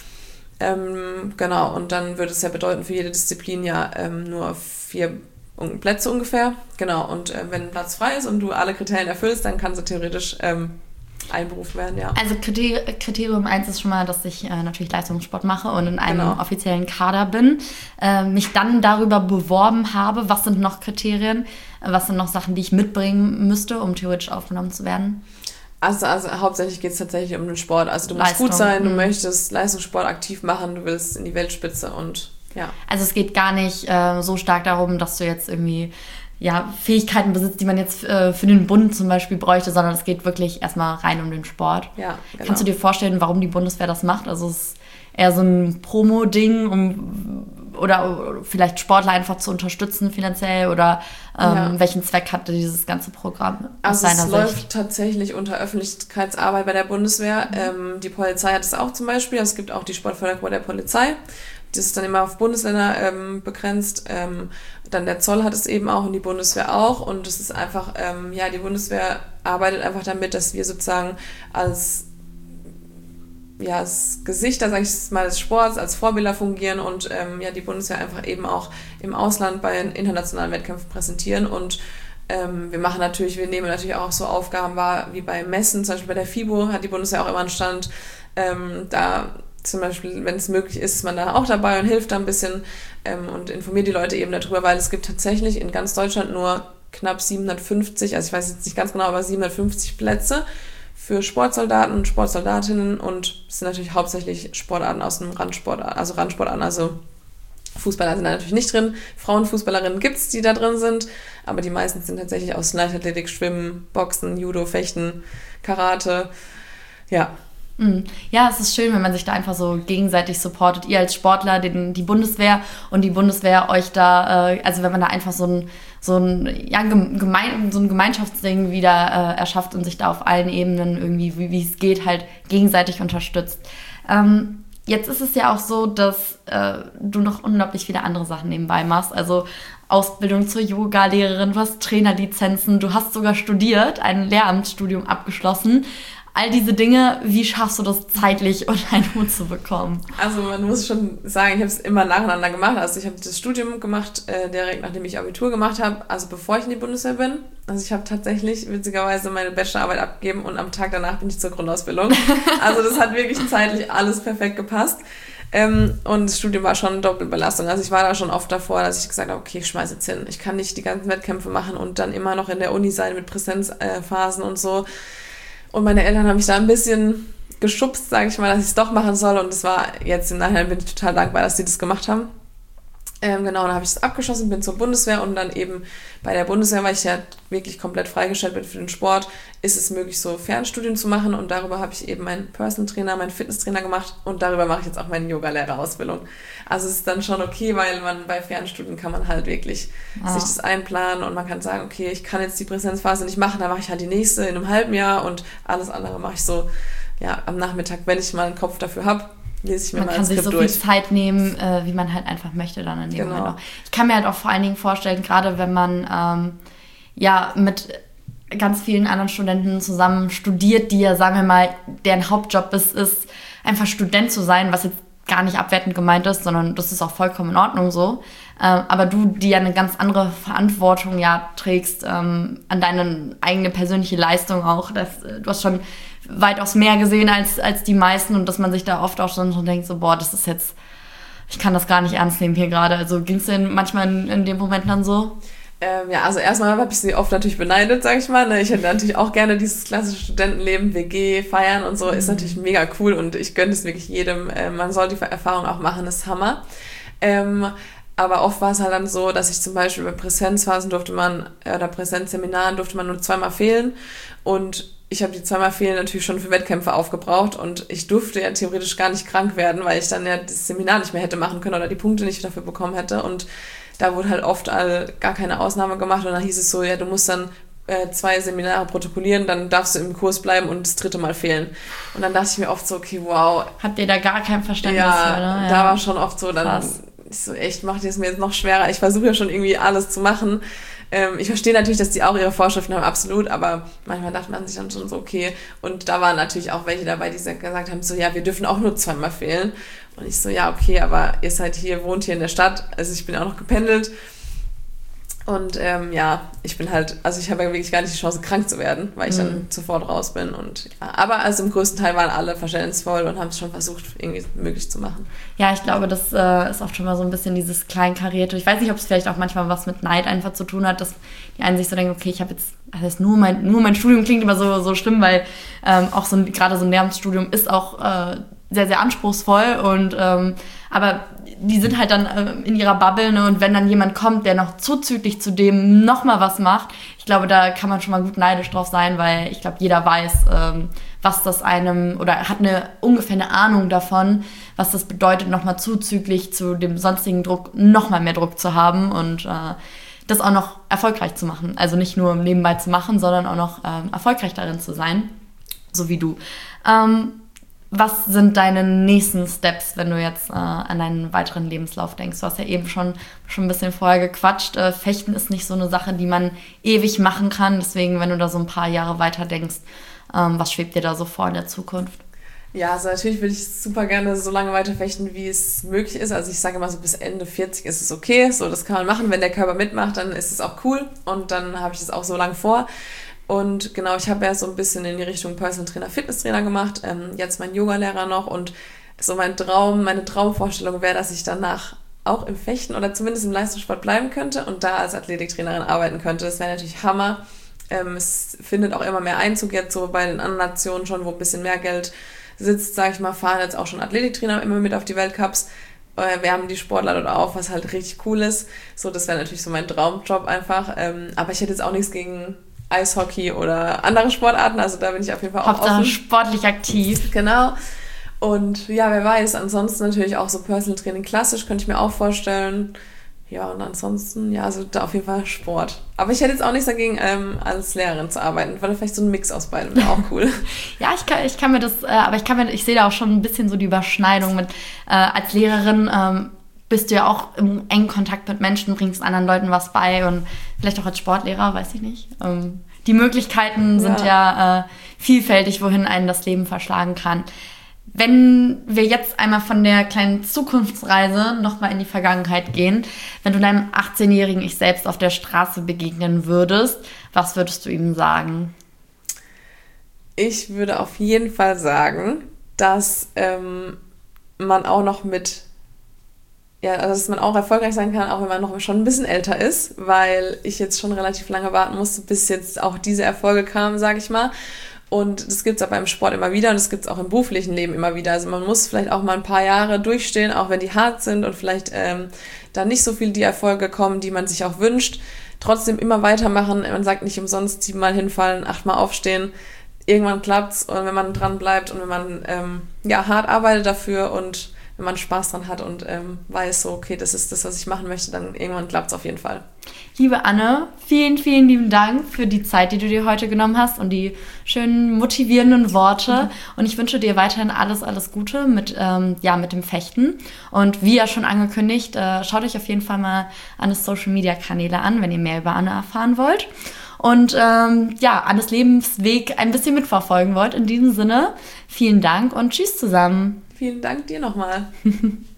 Genau, und dann würde es ja bedeuten, für jede Disziplin ja nur 4 Plätze ungefähr. Genau, und wenn ein Platz frei ist und du alle Kriterien erfüllst, dann kannst du theoretisch einberufen werden, ja. Also Kriterium 1 ist schon mal, dass ich natürlich Leistungssport mache und in einem offiziellen Kader bin. Mich dann darüber beworben habe, was sind noch Kriterien, was sind noch Sachen, die ich mitbringen müsste, um theoretisch aufgenommen zu werden? Also hauptsächlich geht es tatsächlich um den Sport. Also du musst gut sein, du möchtest Leistungssport aktiv machen, du willst in die Weltspitze und ja. Also es geht gar nicht so stark darum, dass du jetzt irgendwie Fähigkeiten besitzt, die man jetzt für den Bund zum Beispiel bräuchte, sondern es geht wirklich erstmal rein um den Sport. Ja, genau. Kannst du dir vorstellen, warum die Bundeswehr das macht? Also es ist eher so ein Promo-Ding, oder vielleicht Sportler einfach zu unterstützen finanziell oder welchen Zweck hatte dieses ganze Programm aus seiner Sicht? Also es läuft tatsächlich unter Öffentlichkeitsarbeit bei der Bundeswehr. Die Polizei hat es auch zum Beispiel. Es gibt auch die Sportfördergruppe der Polizei. Das ist dann immer auf Bundesländer begrenzt. Dann der Zoll hat es eben auch und die Bundeswehr auch. Und es ist einfach, die Bundeswehr arbeitet einfach damit, dass wir sozusagen als Gesichter, sage ich mal, des Sports, als Vorbilder fungieren und die Bundeswehr einfach eben auch im Ausland bei internationalen Wettkämpfen präsentieren. Und wir nehmen natürlich auch so Aufgaben wahr, wie bei Messen, zum Beispiel bei der FIBO hat die Bundeswehr auch immer einen Stand. Da zum Beispiel, wenn es möglich ist man da auch dabei und hilft da ein bisschen und informiert die Leute eben darüber, weil es gibt tatsächlich in ganz Deutschland nur knapp 750, also ich weiß jetzt nicht ganz genau, aber 750 Plätze für Sportsoldaten und Sportsoldatinnen und es sind natürlich hauptsächlich Sportarten aus dem Randsportarten, also Fußballer sind da natürlich nicht drin, Frauenfußballerinnen gibt es, die da drin sind, aber die meisten sind tatsächlich aus Leichtathletik, Schwimmen, Boxen, Judo, Fechten, Karate, ja. Ja, es ist schön, wenn man sich da einfach so gegenseitig supportet. Ihr als Sportler, die Bundeswehr und die Bundeswehr euch da, also wenn man da einfach so ein Gemeinschaftsding wieder erschafft und sich da auf allen Ebenen irgendwie, wie es geht, halt gegenseitig unterstützt. Jetzt ist es ja auch so, dass du noch unglaublich viele andere Sachen nebenbei machst. Also Ausbildung zur Yoga-Lehrerin, du hast Trainerlizenzen, du hast sogar studiert, ein Lehramtsstudium abgeschlossen. All diese Dinge, wie schaffst du das zeitlich unter einen Hut zu bekommen? Also man muss schon sagen, ich habe es immer nacheinander gemacht. Also ich habe das Studium gemacht, direkt nachdem ich Abitur gemacht habe, also bevor ich in die Bundeswehr bin. Also ich habe tatsächlich witzigerweise meine Bachelorarbeit abgegeben und am Tag danach bin ich zur Grundausbildung. Also das hat wirklich zeitlich alles perfekt gepasst. Und das Studium war schon eine Doppelbelastung. Also ich war da schon oft davor, dass ich gesagt habe, okay, ich schmeiße jetzt hin. Ich kann nicht die ganzen Wettkämpfe machen und dann immer noch in der Uni sein mit Präsenzphasen und so. Und meine Eltern haben mich da ein bisschen geschubst, sage ich mal, dass ich es doch machen soll. Und das war jetzt im Nachhinein, bin ich total dankbar, dass sie das gemacht haben. Genau, dann habe ich es abgeschlossen, bin zur Bundeswehr und dann eben bei der Bundeswehr, weil ich ja wirklich komplett freigestellt bin für den Sport, ist es möglich, so Fernstudien zu machen und darüber habe ich eben meinen Personal Trainer, meinen Fitnesstrainer gemacht und darüber mache ich jetzt auch meine Yoga-Lehrerausbildung. Also es ist dann schon okay, weil man bei Fernstudien kann man halt wirklich sich das einplanen und man kann sagen, okay, ich kann jetzt die Präsenzphase nicht machen, dann mache ich halt die nächste in einem halben Jahr und alles andere mache ich so, am Nachmittag, wenn ich mal einen Kopf dafür habe. Man kann sich so viel Zeit nehmen, wie man halt einfach möchte dann in dem Moment auch. Ich kann mir halt auch vor allen Dingen vorstellen, gerade wenn man mit ganz vielen anderen Studenten zusammen studiert, die ja, sagen wir mal, deren Hauptjob ist einfach Student zu sein, was jetzt gar nicht abwertend gemeint ist, sondern das ist auch vollkommen in Ordnung so. Aber du, die ja eine ganz andere Verantwortung trägst an deine eigene persönliche Leistung auch, du hast schon weitaus mehr gesehen als die meisten und dass man sich da oft auch schon denkt, so boah, das ist jetzt ich kann das gar nicht ernst nehmen hier gerade. Also ging es denn manchmal in dem Moment dann so? Ja, also erstmal habe ich sie oft natürlich beneidet, sag ich mal. Ne? Ich hätte natürlich auch gerne dieses klassische Studentenleben, WG, feiern und so, ist natürlich mega cool und ich gönne es wirklich jedem. Man soll die Erfahrung auch machen, das ist Hammer. Aber oft war es halt dann so, dass ich zum Beispiel bei Präsenzphasen oder Präsenzseminaren durfte man nur 2-mal fehlen und ich habe die 2-mal fehlen natürlich schon für Wettkämpfe aufgebraucht und ich durfte ja theoretisch gar nicht krank werden, weil ich dann ja das Seminar nicht mehr hätte machen können oder die Punkte nicht dafür bekommen hätte und da wurde halt oft gar keine Ausnahme gemacht und dann hieß es so, ja, du musst dann 2 Seminare protokollieren, dann darfst du im Kurs bleiben und das 3. Mal fehlen. Und dann dachte ich mir oft so, okay, wow. Habt ihr da gar kein Verständnis für, oder? Ja, da war schon oft so, dann ich so, echt, macht ihr es mir jetzt noch schwerer. Ich versuche ja schon irgendwie alles zu machen. Ich verstehe natürlich, dass die auch ihre Vorschriften haben, absolut, aber manchmal dachte man sich dann schon so, okay. Und da waren natürlich auch welche dabei, die gesagt haben, so, ja, wir dürfen auch nur 2-mal fehlen. Und ich so, ja, okay, aber ihr seid hier, wohnt hier in der Stadt, also ich bin auch noch gependelt. Und ja, ich bin halt, also ich habe ja wirklich gar nicht die Chance, krank zu werden, weil ich dann sofort raus bin. Und ja, aber also im größten Teil waren alle verständnisvoll und haben es schon versucht, irgendwie möglich zu machen. Ja, ich glaube, das ist auch schon mal so ein bisschen dieses Kleinkarierte. Ich weiß nicht, ob es vielleicht auch manchmal was mit Neid einfach zu tun hat, dass die einen sich so denken, okay, ich habe jetzt, also nur mein Studium klingt immer so schlimm, weil auch gerade so ein Lehramtsstudium ist auch sehr, sehr anspruchsvoll und aber die sind halt dann in ihrer Bubble, ne? Und wenn dann jemand kommt, der noch zuzüglich zu dem nochmal was macht, ich glaube, da kann man schon mal gut neidisch drauf sein, weil ich glaube, jeder weiß, was das einem, oder hat ungefähr eine Ahnung davon, was das bedeutet, nochmal zuzüglich zu dem sonstigen Druck nochmal mehr Druck zu haben und das auch noch erfolgreich zu machen. Also nicht nur nebenbei zu machen, sondern auch noch erfolgreich darin zu sein, so wie du. Was sind deine nächsten Steps, wenn du jetzt an deinen weiteren Lebenslauf denkst? Du hast ja eben schon ein bisschen vorher gequatscht. Fechten ist nicht so eine Sache, die man ewig machen kann. Deswegen, wenn du da so ein paar Jahre weiter denkst, was schwebt dir da so vor in der Zukunft? Ja, also natürlich würde ich super gerne so lange weiter fechten, wie es möglich ist. Also ich sage immer so, bis Ende 40 ist es okay. So, das kann man machen. Wenn der Körper mitmacht, dann ist es auch cool. Und dann habe ich das auch so lange vor. Und genau, ich habe ja so ein bisschen in die Richtung Personal Trainer, Fitnesstrainer gemacht, jetzt mein Yogalehrer noch und so meine Traumvorstellung wäre, dass ich danach auch im Fechten oder zumindest im Leistungssport bleiben könnte und da als Athletiktrainerin arbeiten könnte. Das wäre natürlich Hammer. Es findet auch immer mehr Einzug jetzt so bei den anderen Nationen schon, wo ein bisschen mehr Geld sitzt, sage ich mal, fahren jetzt auch schon Athletiktrainer immer mit auf die Weltcups. Wir haben die Sportler dort auch, was halt richtig cool ist. So, das wäre natürlich so mein Traumjob einfach. Aber ich hätte jetzt auch nichts gegen Eishockey oder andere Sportarten, also da bin ich auf jeden Fall auch offen. Sportlich aktiv. Genau. Und ja, wer weiß, ansonsten natürlich auch so Personal Training klassisch, könnte ich mir auch vorstellen. Ja, und ansonsten, ja, also da auf jeden Fall Sport. Aber ich hätte jetzt auch nichts dagegen, als Lehrerin zu arbeiten, weil vielleicht so ein Mix aus beidem wäre auch cool. Ja, ich kann mir das, aber ich sehe da auch schon ein bisschen so die Überschneidung mit, als Lehrerin bist du ja auch im engen Kontakt mit Menschen, bringst anderen Leuten was bei und vielleicht auch als Sportlehrer, weiß ich nicht. Die Möglichkeiten sind ja vielfältig, wohin einen das Leben verschlagen kann. Wenn wir jetzt einmal von der kleinen Zukunftsreise nochmal in die Vergangenheit gehen, wenn du deinem 18-jährigen Ich selbst auf der Straße begegnen würdest, was würdest du ihm sagen? Ich würde auf jeden Fall sagen, dass man auch noch dass man auch erfolgreich sein kann, auch wenn man noch schon ein bisschen älter ist, weil ich jetzt schon relativ lange warten musste, bis jetzt auch diese Erfolge kamen, sage ich mal. Und das gibt es aber im Sport immer wieder und das gibt es auch im beruflichen Leben immer wieder. Also man muss vielleicht auch mal ein paar Jahre durchstehen, auch wenn die hart sind und vielleicht da nicht so viel die Erfolge kommen, die man sich auch wünscht. Trotzdem immer weitermachen. Man sagt nicht umsonst 7-mal hinfallen, 8-mal aufstehen. Irgendwann klappt's und wenn man dran bleibt und wenn man hart arbeitet dafür und wenn man Spaß dran hat und weiß so, okay, das ist das, was ich machen möchte, dann irgendwann klappt es auf jeden Fall. Liebe Anne, vielen, vielen lieben Dank für die Zeit, die du dir heute genommen hast und die schönen motivierenden Worte. Und ich wünsche dir weiterhin alles, alles Gute mit dem Fechten. Und wie ja schon angekündigt, schaut euch auf jeden Fall mal Annes Social-Media-Kanäle an, wenn ihr mehr über Anne erfahren wollt. Und Annes Lebensweg ein bisschen mitverfolgen wollt. In diesem Sinne, vielen Dank und tschüss zusammen. Vielen Dank dir nochmal.